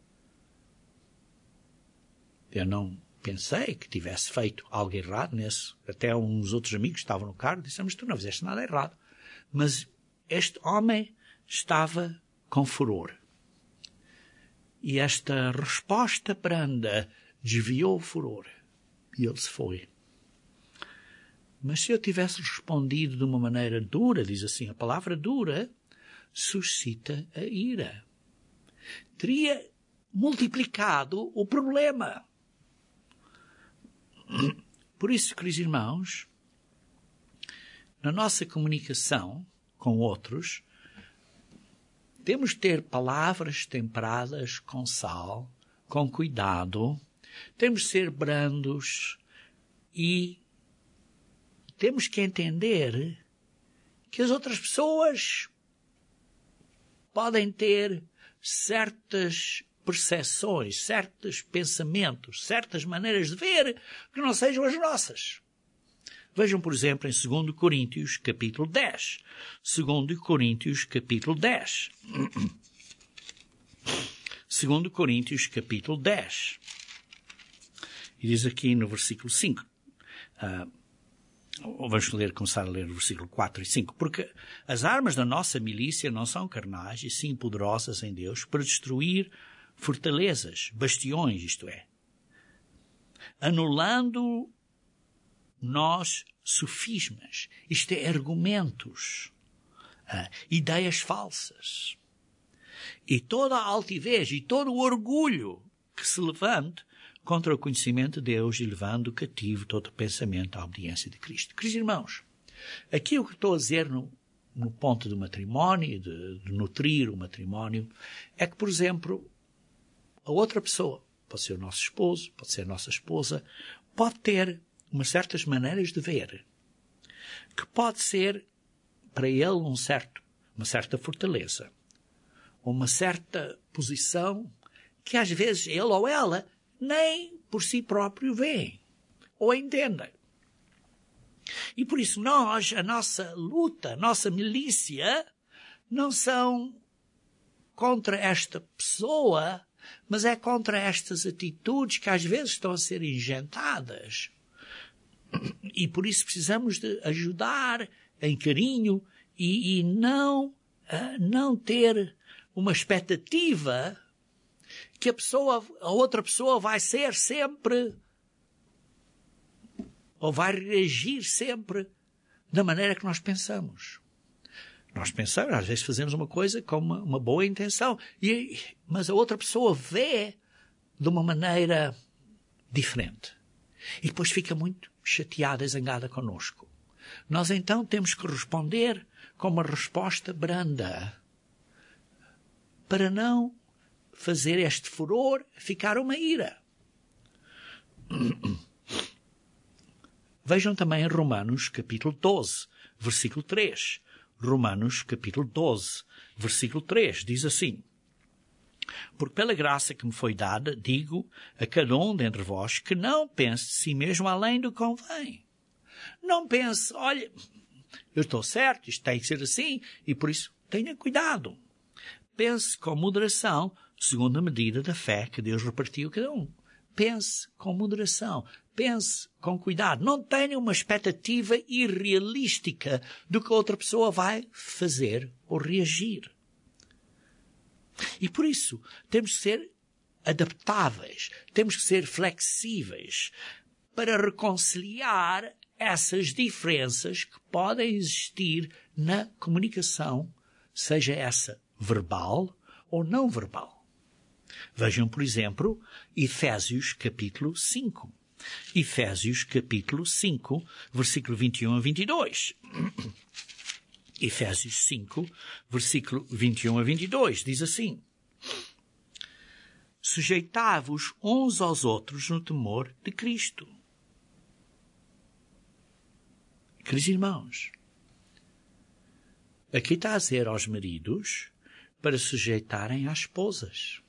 Speaker 1: Eu não pensei que tivesse feito algo errado nesse. Até uns outros amigos que estavam no carro disseram, mas tu não fizeste nada errado. Mas este homem estava com furor. E esta resposta branda desviou o furor. E ele se foi. Mas se eu tivesse respondido de uma maneira dura, diz assim, a palavra dura suscita a ira. Teria multiplicado o problema. Por isso, queridos irmãos, na nossa comunicação com outros, temos de ter palavras temperadas com sal, com cuidado, temos de ser brandos e temos que entender que as outras pessoas podem ter certas percepções, certos pensamentos, certas maneiras de ver que não sejam as nossas. Vejam, por exemplo, em dois Coríntios, capítulo dez. dois Coríntios, capítulo dez. dois Coríntios, capítulo dez. E diz aqui no versículo cinco. Uh, vamos ler, começar a ler o versículo quatro e cinco. Porque as armas da nossa milícia não são carnais, e sim poderosas em Deus, para destruir fortalezas, bastiões, isto é, anulando nós sofismas, isto é, argumentos, ah, ideias falsas, e toda a altivez e todo o orgulho que se levante contra o conhecimento de Deus e levando cativo todo pensamento à obediência de Cristo. Queridos irmãos, aqui o que estou a dizer no, no ponto do matrimónio, de, de nutrir o matrimónio, é que, por exemplo, a outra pessoa, pode ser o nosso esposo, pode ser a nossa esposa, pode ter umas certas maneiras de ver, que pode ser para ele um certo, uma certa fortaleza, uma certa posição que às vezes ele ou ela nem por si próprio vê ou entendem. E por isso nós, a nossa luta, a nossa milícia, não são contra esta pessoa, mas é contra estas atitudes que às vezes estão a ser ingentadas. E por isso precisamos de ajudar em carinho e, e não, uh, não ter uma expectativa que a pessoa, a outra pessoa vai ser sempre, ou vai reagir sempre da maneira que nós pensamos. Nós pensamos, às vezes fazemos uma coisa com uma, uma boa intenção, e, mas a outra pessoa vê de uma maneira diferente. E depois fica muito chateada e zangada connosco. Nós então temos que responder com uma resposta branda, para não fazer este furor ficar uma ira. Vejam também em Romanos capítulo doze, versículo três. Romanos capítulo doze, versículo três, diz assim: porque pela graça que me foi dada, digo a cada um dentre vós que não pense de si mesmo além do que convém. Não pense, olha, eu estou certo, isto tem que ser assim, e por isso tenha cuidado. Pense com moderação, segundo a medida da fé que Deus repartiu a cada um. Pense com moderação. pense com cuidado. Não tenha uma expectativa irrealística do que a outra pessoa vai fazer ou reagir. E por isso, temos que ser adaptáveis, temos que ser flexíveis para reconciliar essas diferenças que podem existir na comunicação, seja essa verbal ou não verbal. Vejam, por exemplo, Efésios capítulo cinco. Efésios capítulo cinco, versículo vinte e um a vinte e dois. Efésios cinco, versículo vinte e um a vinte e dois, diz assim: sujeitai-vos uns aos outros no temor de Cristo. Queridos irmãos, aqui está a dizer aos maridos para sujeitarem às esposas,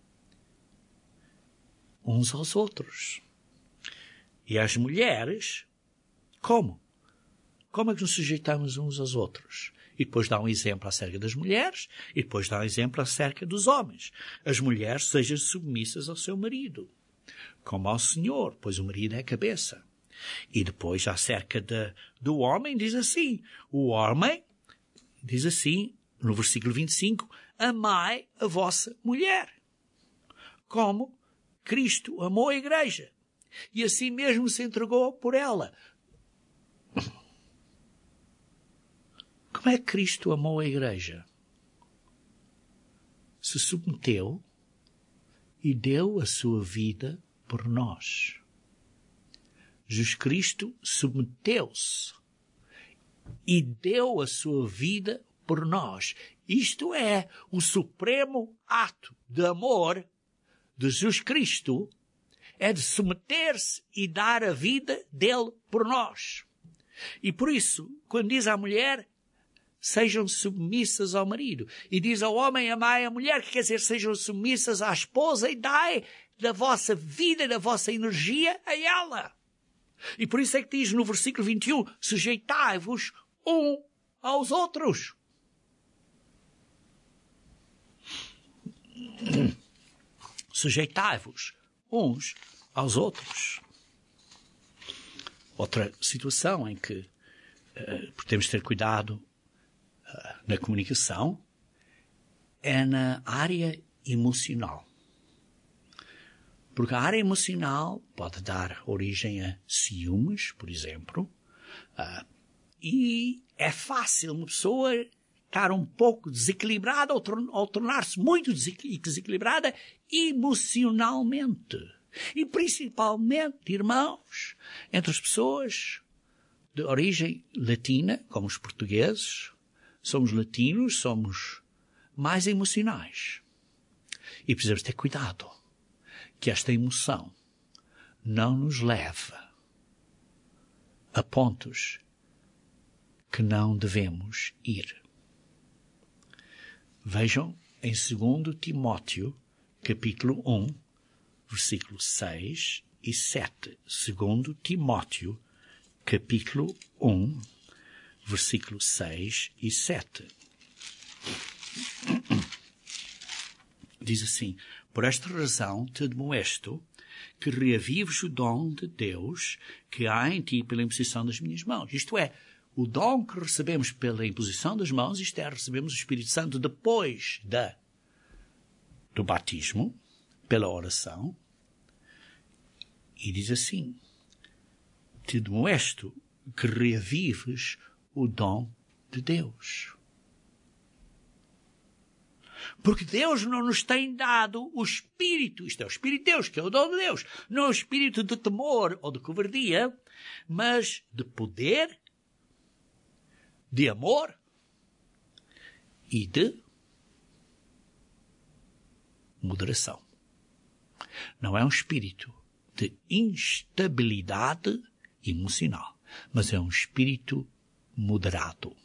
Speaker 1: uns aos outros. E às mulheres, como? Como é que nos sujeitamos uns aos outros? E depois dá um exemplo acerca das mulheres, e depois dá um exemplo acerca dos homens. As mulheres sejam submissas ao seu marido, como ao Senhor, pois o marido é a cabeça. E depois, acerca de, do homem, diz assim, o homem, diz assim, no versículo vinte e cinco, amai a vossa mulher, como Cristo amou a igreja, e assim mesmo se entregou por ela. Como é que Cristo amou a igreja? Se submeteu e deu a sua vida por nós. Jesus Cristo submeteu-se e deu a sua vida por nós. Isto é o supremo ato de amor de Jesus Cristo, é de submeter-se e dar a vida dele por nós. E por isso, quando diz à mulher, sejam submissas ao marido, e diz ao homem, amai a mulher, que quer dizer, sejam submissas à esposa e dai da vossa vida, da vossa energia a ela. E por isso é que diz no versículo vinte e um, sujeitai-vos um aos outros. Sujeitai-vos uns aos outros. Outra situação em que uh, temos de ter cuidado uh, na comunicação é na área emocional. Porque a área emocional pode dar origem a ciúmes, por exemplo, uh, e é fácil uma pessoa estar um pouco desequilibrada ou, tor- ou tornar-se muito desequilibrada emocionalmente. E principalmente, irmãos, entre as pessoas de origem latina, como os portugueses, somos latinos, somos mais emocionais. E precisamos ter cuidado que esta emoção não nos leve a pontos que não devemos ir. Vejam em segundo Timóteo, capítulo um, versículo seis e sete. segundo Timóteo, capítulo um, versículo seis e sete. Diz assim: por esta razão te admoesto que reavives o dom de Deus que há em ti pela imposição das minhas mãos. Isto é, o dom que recebemos pela imposição das mãos, isto é, recebemos o Espírito Santo depois da, do batismo, pela oração. E diz assim: te admoesto que reavives o dom de Deus. Porque Deus não nos tem dado o Espírito, isto é o Espírito de Deus, que é o dom de Deus, não o Espírito de temor ou de covardia, mas de poder, de amor e de moderação. Não é um espírito de instabilidade emocional, mas é um espírito moderado.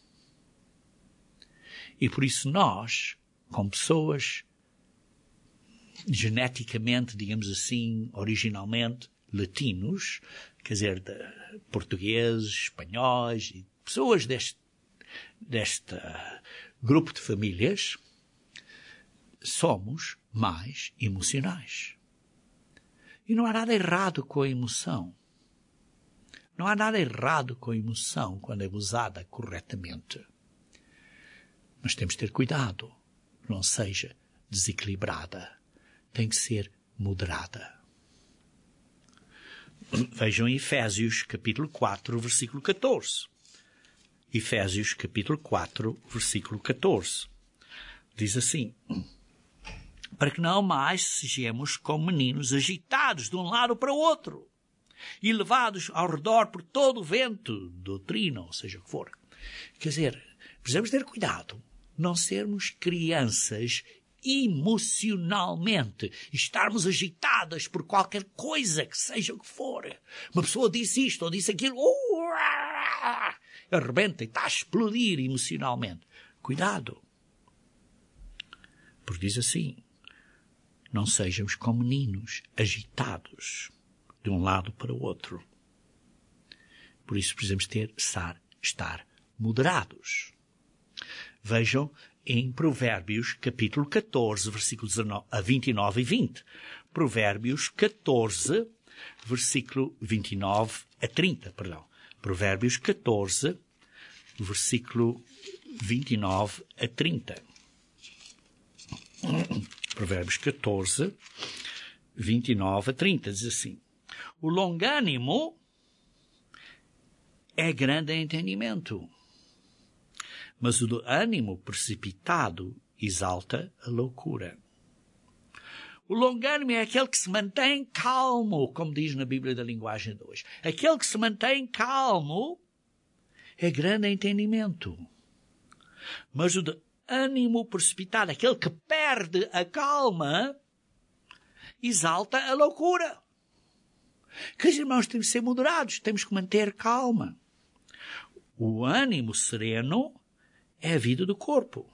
Speaker 1: E por isso nós, como pessoas geneticamente, digamos assim, originalmente latinos, quer dizer, de portugueses, espanhóis, e pessoas deste, deste grupo de famílias, somos mais emocionais. E não há nada errado com a emoção. Não há nada errado com a emoção quando é usada corretamente. Mas temos de ter cuidado. Não seja desequilibrada. Tem que ser moderada. Vejam Efésios capítulo quatro, versículo catorze. Efésios capítulo quatro, versículo catorze. Diz assim: para que não mais sejamos como meninos agitados de um lado para o outro e levados ao redor por todo o vento, doutrina, ou seja o que for. Quer dizer, precisamos ter cuidado, não sermos crianças emocionalmente, estarmos agitadas por qualquer coisa que seja o que for. Uma pessoa disse isto ou disse aquilo, uh, arrebenta e está a explodir emocionalmente. Cuidado. Porque diz assim: não sejamos como meninos agitados de um lado para o outro. Por isso precisamos ter, estar, estar moderados. Vejam em Provérbios capítulo catorze, versículos vinte e nove e vinte. Provérbios catorze, versículo vinte e nove a trinta, perdão. Provérbios catorze, versículo vinte e nove a trinta. Provérbios catorze, vinte e nove a trinta, diz assim: o longânimo é grande em entendimento, mas o ânimo precipitado exalta a loucura. O longânimo é aquele que se mantém calmo, como diz na Bíblia da linguagem de hoje. Aquele que se mantém calmo é grande em entendimento. Mas o de ânimo precipitado, aquele que perde a calma, exalta a loucura. Queridos irmãos, temos de ser moderados, temos que manter calma. O ânimo sereno é a vida do corpo.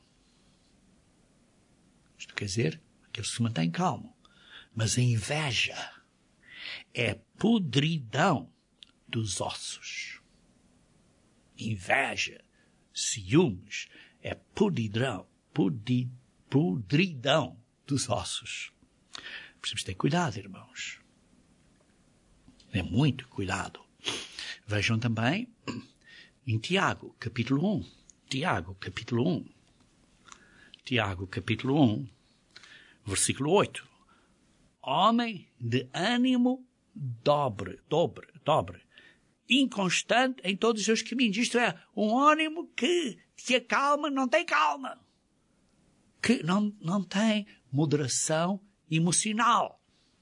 Speaker 1: Isto quer dizer, aquele que se mantém calmo. Mas a inveja é podridão dos ossos. Inveja, ciúmes, é podridão, podri, podridão dos ossos. Precisamos ter cuidado, irmãos. É muito cuidado. Vejam também em Tiago, capítulo um. Tiago, capítulo um. Tiago, capítulo um, versículo oito. Homem de ânimo dobre, dobre, dobre, inconstante em todos os seus caminhos. Isto é, um ânimo que se acalma, não tem calma. Que não, não tem moderação emocional.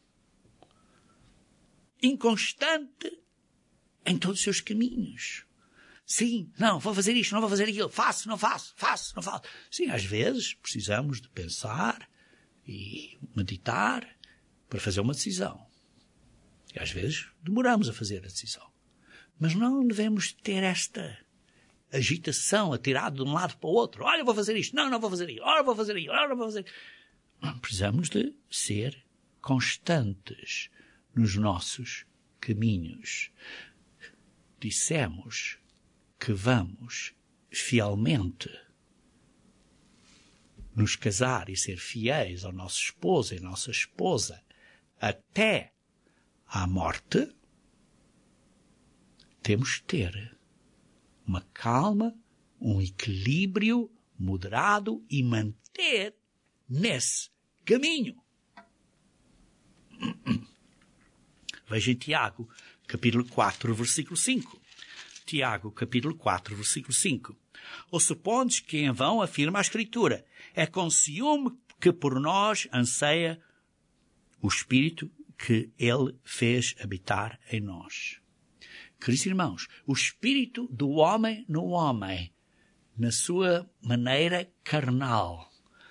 Speaker 1: Inconstante em todos os seus caminhos. Sim, não, vou fazer isto, não vou fazer aquilo, faço, não faço, faço, não faço. Sim, às vezes precisamos de pensar e meditar para fazer uma decisão. E às vezes demoramos a fazer a decisão. Mas não devemos ter esta agitação atirada de um lado para o outro. Olha, vou fazer isto, não, não vou fazer isto, olha, vou fazer isto, olha, não vou fazer isto. Não, precisamos de ser constantes nos nossos caminhos. Dissemos que vamos fielmente nos casar e ser fiéis ao nosso esposo e nossa esposa até à morte. Temos que ter uma calma, um equilíbrio moderado e manter nesse caminho. Veja em Tiago, capítulo quatro, versículo cinco. Tiago, capítulo quatro, versículo cinco. Ou supondes que em vão afirma a Escritura: é com ciúme que por nós anseia o Espírito que Ele fez habitar em nós. Queridos irmãos, o Espírito do homem no homem, na sua maneira carnal,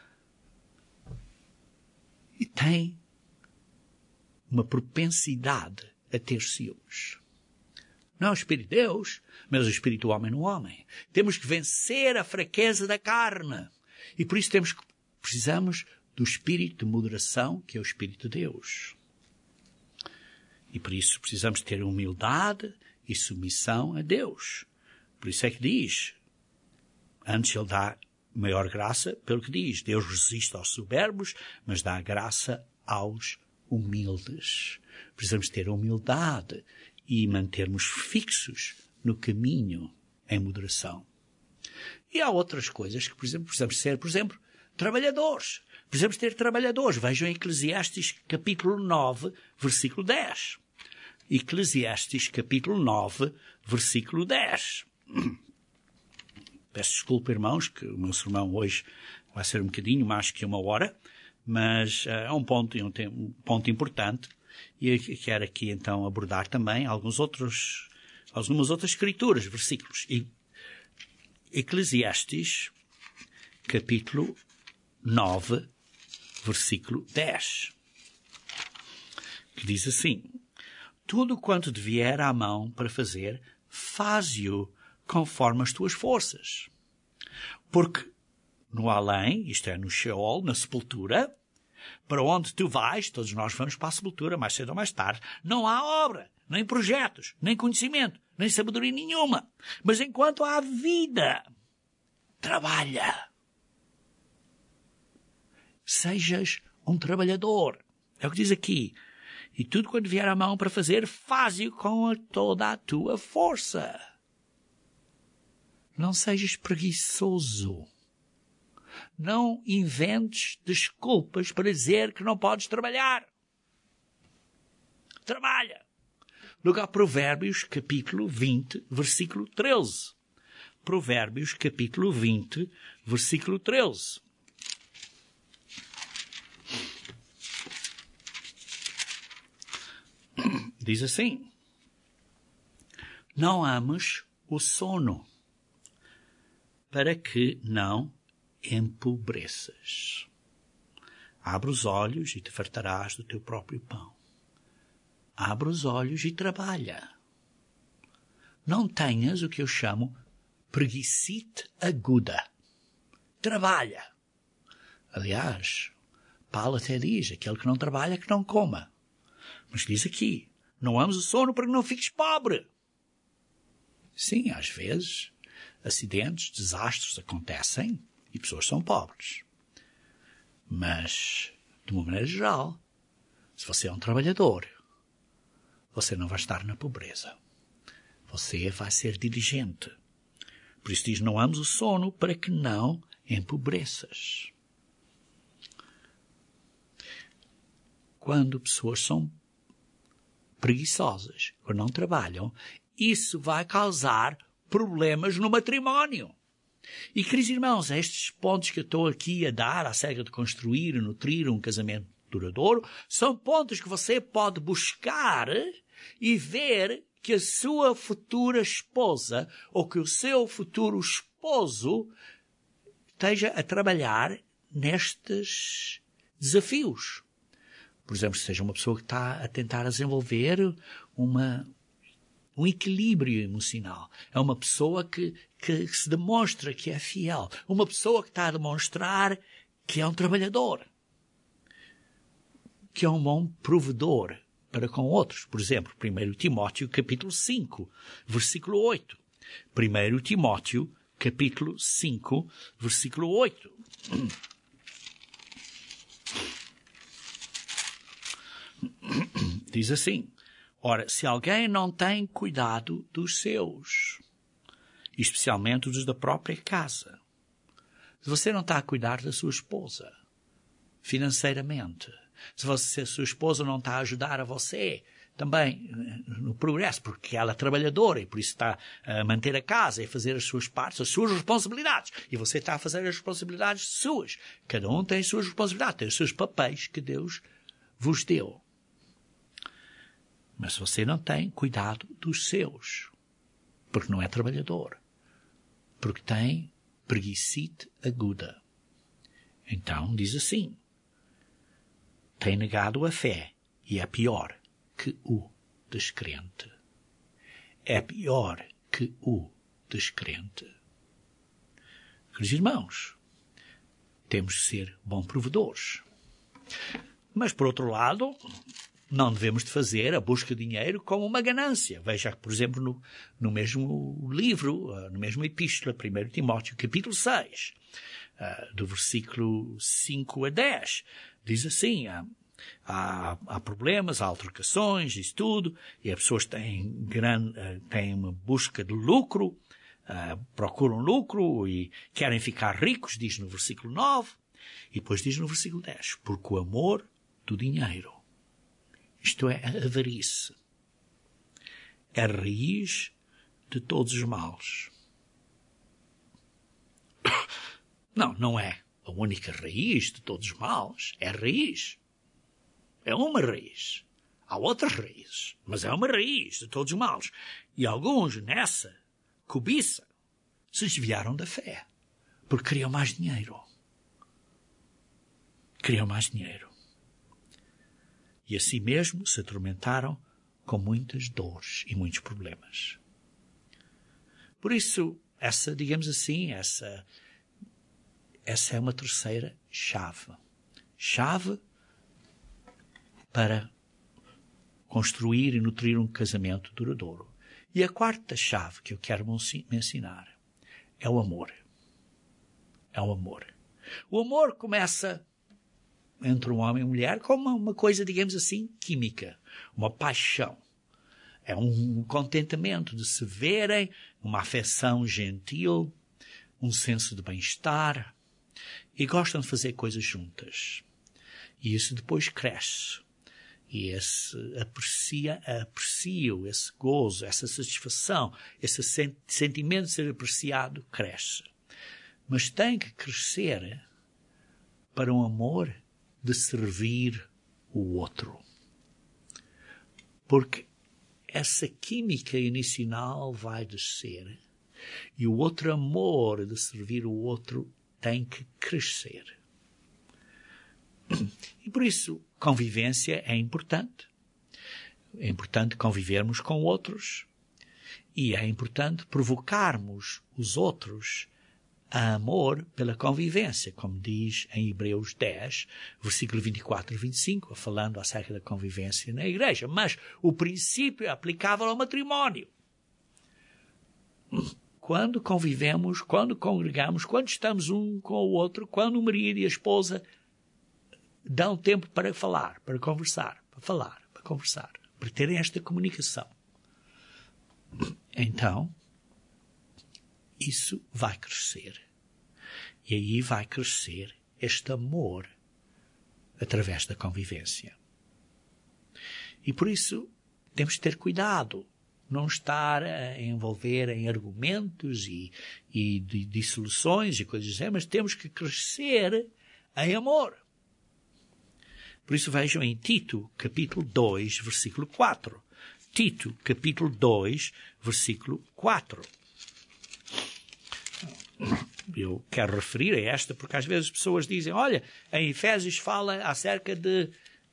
Speaker 1: e tem uma propensidade a ter ciúmes. Não é o Espírito de Deus, mas o Espírito do homem no homem. Temos que vencer a fraqueza da carne. E por isso temos que, precisamos do Espírito de moderação, que é o Espírito de Deus. E por isso precisamos ter humildade e submissão a Deus. Por isso é que diz, antes Ele dá maior graça, pelo que diz, Deus resiste aos soberbos, mas dá graça aos humildes. Precisamos ter humildade e mantermos fixos no caminho em moderação. E há outras coisas que, por exemplo, precisamos ser, por exemplo, trabalhadores. Precisamos ter trabalhadores. Vejam Eclesiastes capítulo nove, versículo dez. Eclesiastes capítulo nove, versículo dez. Peço desculpa, irmãos, que o meu sermão hoje vai ser um bocadinho mais que uma hora, mas uh, é um ponto, um, um ponto importante. E eu quero aqui então abordar também alguns outros, algumas outras escrituras, versículos. E Eclesiastes, capítulo nove, versículo dez, que diz assim: tudo quanto te vier à mão para fazer, faze-o conforme as tuas forças. Porque no além, isto é, no Sheol, na sepultura, para onde tu vais, todos nós vamos para a sepultura, mais cedo ou mais tarde, não há obra, nem projetos, nem conhecimento, nem sabedoria nenhuma. Mas enquanto há vida, trabalha. Sejas um trabalhador. É o que diz aqui. E tudo quando vier à mão para fazer, faze-o com a toda a tua força. Não sejas preguiçoso. Não inventes desculpas para dizer que não podes trabalhar. Trabalha. Logo a Provérbios, capítulo vinte, versículo treze. Provérbios, capítulo vinte, versículo treze. Diz assim: não ames o sono, para que não empobreças. Abre os olhos e te fartarás do teu próprio pão. Abre os olhos e trabalha. Não tenhas o que eu chamo preguicite aguda. Trabalha. Aliás, Paulo até diz, aquele que não trabalha, que não coma. Mas diz aqui, não ames o sono para que não fiques pobre. Sim, às vezes, acidentes, desastres acontecem e pessoas são pobres. Mas, de uma maneira geral, se você é um trabalhador, você não vai estar na pobreza. Você vai ser diligente. Por isso diz, não ames o sono para que não empobreças. Quando pessoas são preguiçosas, quando não trabalham, isso vai causar problemas no matrimónio. E, queridos irmãos, estes pontos que eu estou aqui a dar acerca de construir e nutrir um casamento duradouro, são pontos que você pode buscar e ver que a sua futura esposa ou que o seu futuro esposo esteja a trabalhar nestes desafios. Por exemplo, se seja uma pessoa que está a tentar desenvolver uma, um equilíbrio emocional. É uma pessoa que, que se demonstra que é fiel. Uma pessoa que está a demonstrar que é um trabalhador. Que é um bom provedor para com outros. Por exemplo, primeiro Timóteo, capítulo cinco, versículo oito. primeiro Timóteo, capítulo cinco, versículo oito. Diz assim: ora, se alguém não tem cuidado dos seus, especialmente dos da própria casa, se você não está a cuidar da sua esposa financeiramente, se você, a sua esposa não está a ajudar a você também no progresso, porque ela é trabalhadora e por isso está a manter a casa e a fazer as suas partes, as suas responsabilidades, e você está a fazer as responsabilidades suas. Cada um tem as suas responsabilidades, tem os seus papéis que Deus vos deu. Mas se você não tem cuidado dos seus, porque não é trabalhador, porque tem preguicite aguda, então diz assim, tem negado a fé e é pior que o descrente. É pior que o descrente. Queridos irmãos, temos de ser bons provedores. Mas, por outro lado, não devemos de fazer a busca de dinheiro como uma ganância. Veja, por exemplo, no, no mesmo livro, no mesmo epístola, primeiro Timóteo, capítulo seis, uh, do versículo cinco a dez, diz assim, uh, há, há problemas, há altercações, isso tudo, e as pessoas têm, grande, têm uma busca de lucro, uh, procuram lucro e querem ficar ricos, diz no versículo nove, e depois diz no versículo dez, porque o amor do dinheiro, isto é, a avarice, é a raiz de todos os males. Não, não é a única raiz de todos os males. É a raiz. É uma raiz. Há outras raízes, mas é uma raiz de todos os males. E alguns nessa cobiça se desviaram da fé, porque queriam mais dinheiro. Queriam mais dinheiro. E assim mesmo se atormentaram com muitas dores e muitos problemas. Por isso, essa, digamos assim, essa, essa é uma terceira chave. Chave para construir e nutrir um casamento duradouro. E a quarta chave que eu quero mencionar é o amor. É o amor. O amor começa entre um homem e uma mulher como uma coisa, digamos assim, química, uma paixão. É um contentamento de se verem, uma afeição gentil, um senso de bem-estar, e gostam de fazer coisas juntas. E isso depois cresce. E esse aprecia, aprecio, esse gozo, essa satisfação, esse sentimento de ser apreciado cresce. Mas tem que crescer para um amor de servir o outro. Porque essa química inicial vai descer e o outro amor de servir o outro tem que crescer. E por isso, convivência é importante. É importante convivermos com outros e é importante provocarmos os outros a amor pela convivência, como diz em Hebreus dez, versículo vinte e quatro e vinte e cinco, falando acerca da convivência na igreja. Mas o princípio é aplicável ao matrimónio. Quando convivemos, quando congregamos, quando estamos um com o outro, quando o marido e a esposa dão tempo para falar, para conversar, para falar, para conversar, para terem esta comunicação, então isso vai crescer. E aí vai crescer este amor através da convivência. E por isso temos que ter cuidado, não estar a envolver em argumentos e, e de dissoluções e coisas assim, mas temos que crescer em amor. Por isso vejam em Tito, capítulo dois, versículo quatro. Tito, capítulo dois, versículo quatro. Eu quero referir a esta porque às vezes as pessoas dizem, olha, em Efésios fala acerca de,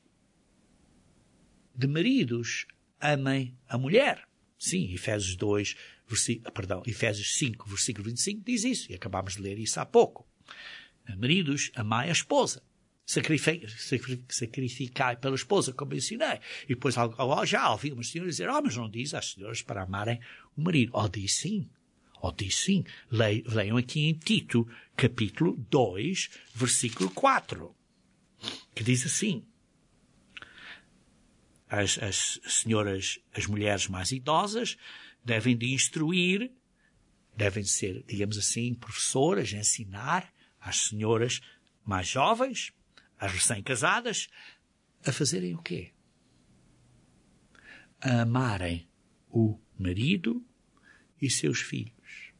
Speaker 1: de maridos amem a mulher. Sim, Efésios dois, versículo, perdão, Efésios cinco, versículo vinte e cinco diz isso, e acabámos de ler isso há pouco. Maridos, amai a esposa. Sacrificai, sacrificai pela esposa, como ensinei. E depois já ouvi umas senhoras dizer, oh, mas não diz às senhoras para amarem o marido. Oh, diz sim. Oh, diz sim. Le, leiam aqui em Tito, capítulo dois, versículo quatro, que diz assim. As, as senhoras, as mulheres mais idosas devem de instruir, devem de ser, digamos assim, professoras, ensinar às senhoras mais jovens, às recém-casadas, a fazerem o quê? A amarem o marido e seus filhos.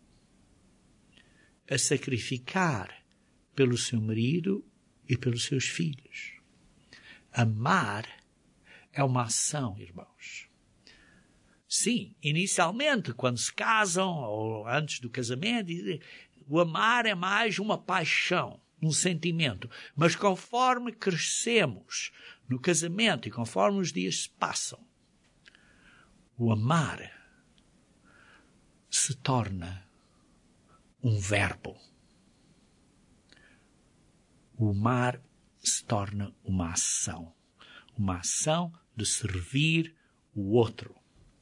Speaker 1: A sacrificar pelo seu marido e pelos seus filhos. Amar é uma ação, irmãos. Sim, inicialmente, quando se casam, ou antes do casamento, o amar é mais uma paixão, um sentimento. Mas conforme crescemos no casamento e conforme os dias se passam, o amar se torna um verbo. O amar se torna uma ação. Uma ação de servir o outro.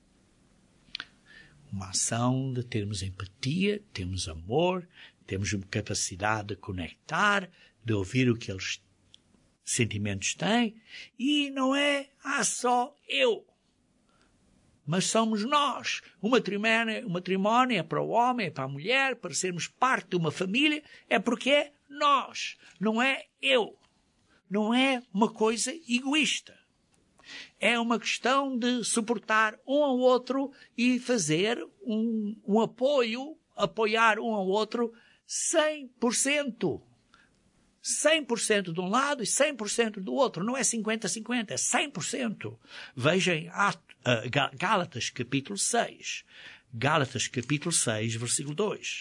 Speaker 1: Uma ação de termos empatia, termos amor, temos uma capacidade de conectar, de ouvir o que eles sentimentos têm, e não é ah, só eu. Mas somos nós. O matrimónio, o matrimónio é para o homem, é para a mulher, para sermos parte de uma família, é porque é nós, não é eu. Não é uma coisa egoísta. É uma questão de suportar um ao outro e fazer um, um apoio, apoiar um ao outro cem por cento. cem por cento de um lado e cem por cento do outro. Não é cinquenta a cinquenta, é cem por cento. Vejam Gálatas capítulo seis. Gálatas capítulo seis, versículo dois.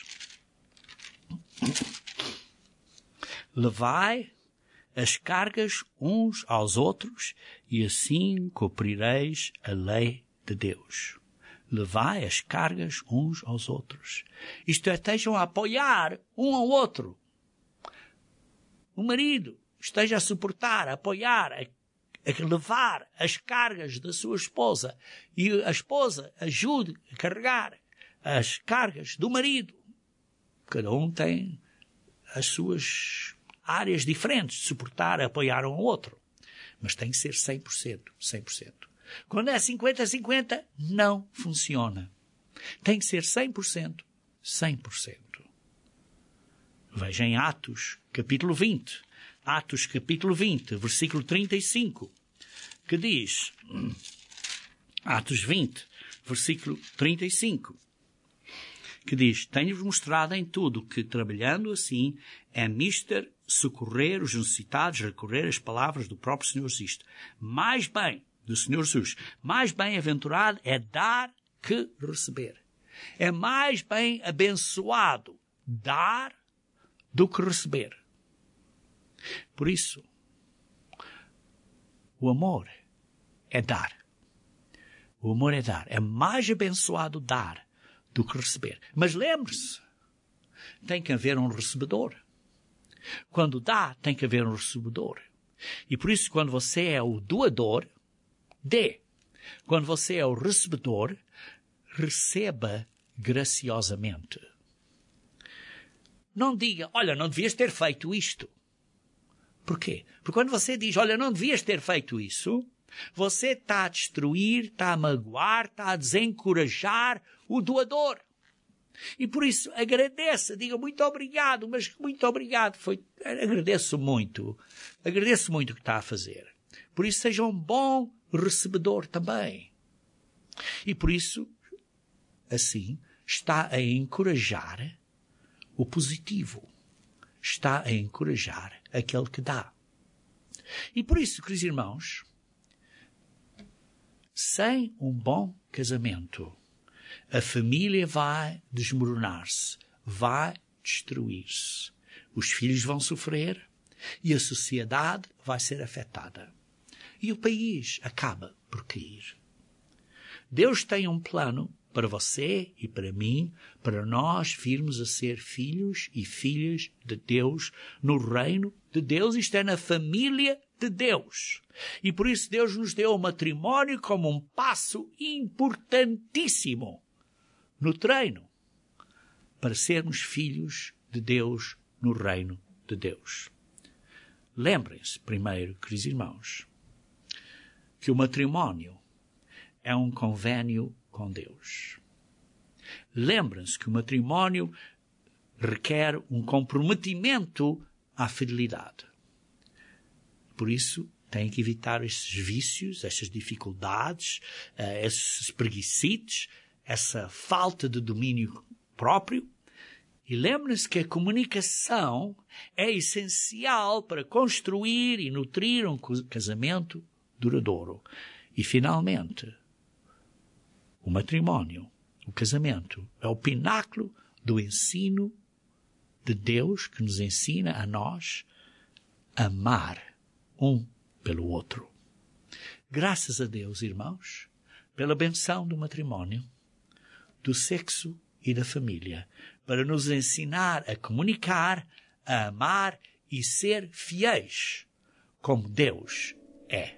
Speaker 1: Levai as cargas uns aos outros e assim cumprireis a lei de Deus. Levai as cargas uns aos outros. Isto é, estejam a apoiar um ao outro. O marido esteja a suportar, a apoiar, a, a levar as cargas da sua esposa e a esposa ajude a carregar as cargas do marido. Cada um tem as suas áreas diferentes de suportar, apoiar um ao outro. Mas tem que ser cem por cento, cem por cento. Quando é cinquenta a cinquenta, não funciona. Tem que ser cem por cento, cem por cento. Veja em Atos, capítulo vinte. Atos, capítulo vinte, versículo trinta e cinco, que diz, Atos vinte, versículo trinta e cinco, que diz, tenho-vos mostrado em tudo que, trabalhando assim, é mister socorrer os necessitados, recorrer às palavras do próprio Senhor Jesus. Mais bem, do Senhor Jesus, mais bem-aventurado é dar que receber. É mais bem abençoado dar do que receber. Por isso, o amor é dar. O amor é dar. É mais abençoado dar do que receber. Mas lembre-se, tem que haver um recebedor. Quando dá, tem que haver um recebedor. E por isso, quando você é o doador, dê. Quando você é o recebedor, receba graciosamente. Não diga, olha, não devias ter feito isto. Porquê? Porque quando você diz, olha, não devias ter feito isso, você está a destruir, está a magoar, está a desencorajar o doador. E por isso, agradeça, diga muito obrigado, mas muito obrigado, foi, agradeço muito, agradeço muito o que está a fazer. Por isso, seja um bom recebedor também. E por isso, assim, está a encorajar o positivo. Está a encorajar aquele que dá. E por isso, queridos irmãos, sem um bom casamento, a família vai desmoronar-se, vai destruir-se. Os filhos vão sofrer e a sociedade vai ser afetada. E o país acaba por cair. Deus tem um plano para você e para mim, para nós virmos a ser filhos e filhas de Deus no reino de Deus. Isto é, na família de Deus. E por isso Deus nos deu o matrimónio como um passo importantíssimo no treino para sermos filhos de Deus no reino de Deus. Lembrem-se, primeiro, queridos irmãos, que o matrimónio é um convênio com Deus. Lembrem-se que o matrimónio requer um comprometimento à fidelidade. Por isso, tem que evitar esses vícios, essas dificuldades, esses preguicites, essa falta de domínio próprio. E lembrem-se que a comunicação é essencial para construir e nutrir um casamento duradouro. E, finalmente, o matrimónio, o casamento, é o pináculo do ensino de Deus que nos ensina a nós a amar um pelo outro. Graças a Deus, irmãos, pela benção do matrimónio, do sexo e da família, para nos ensinar a comunicar, a amar e ser fiéis como Deus é.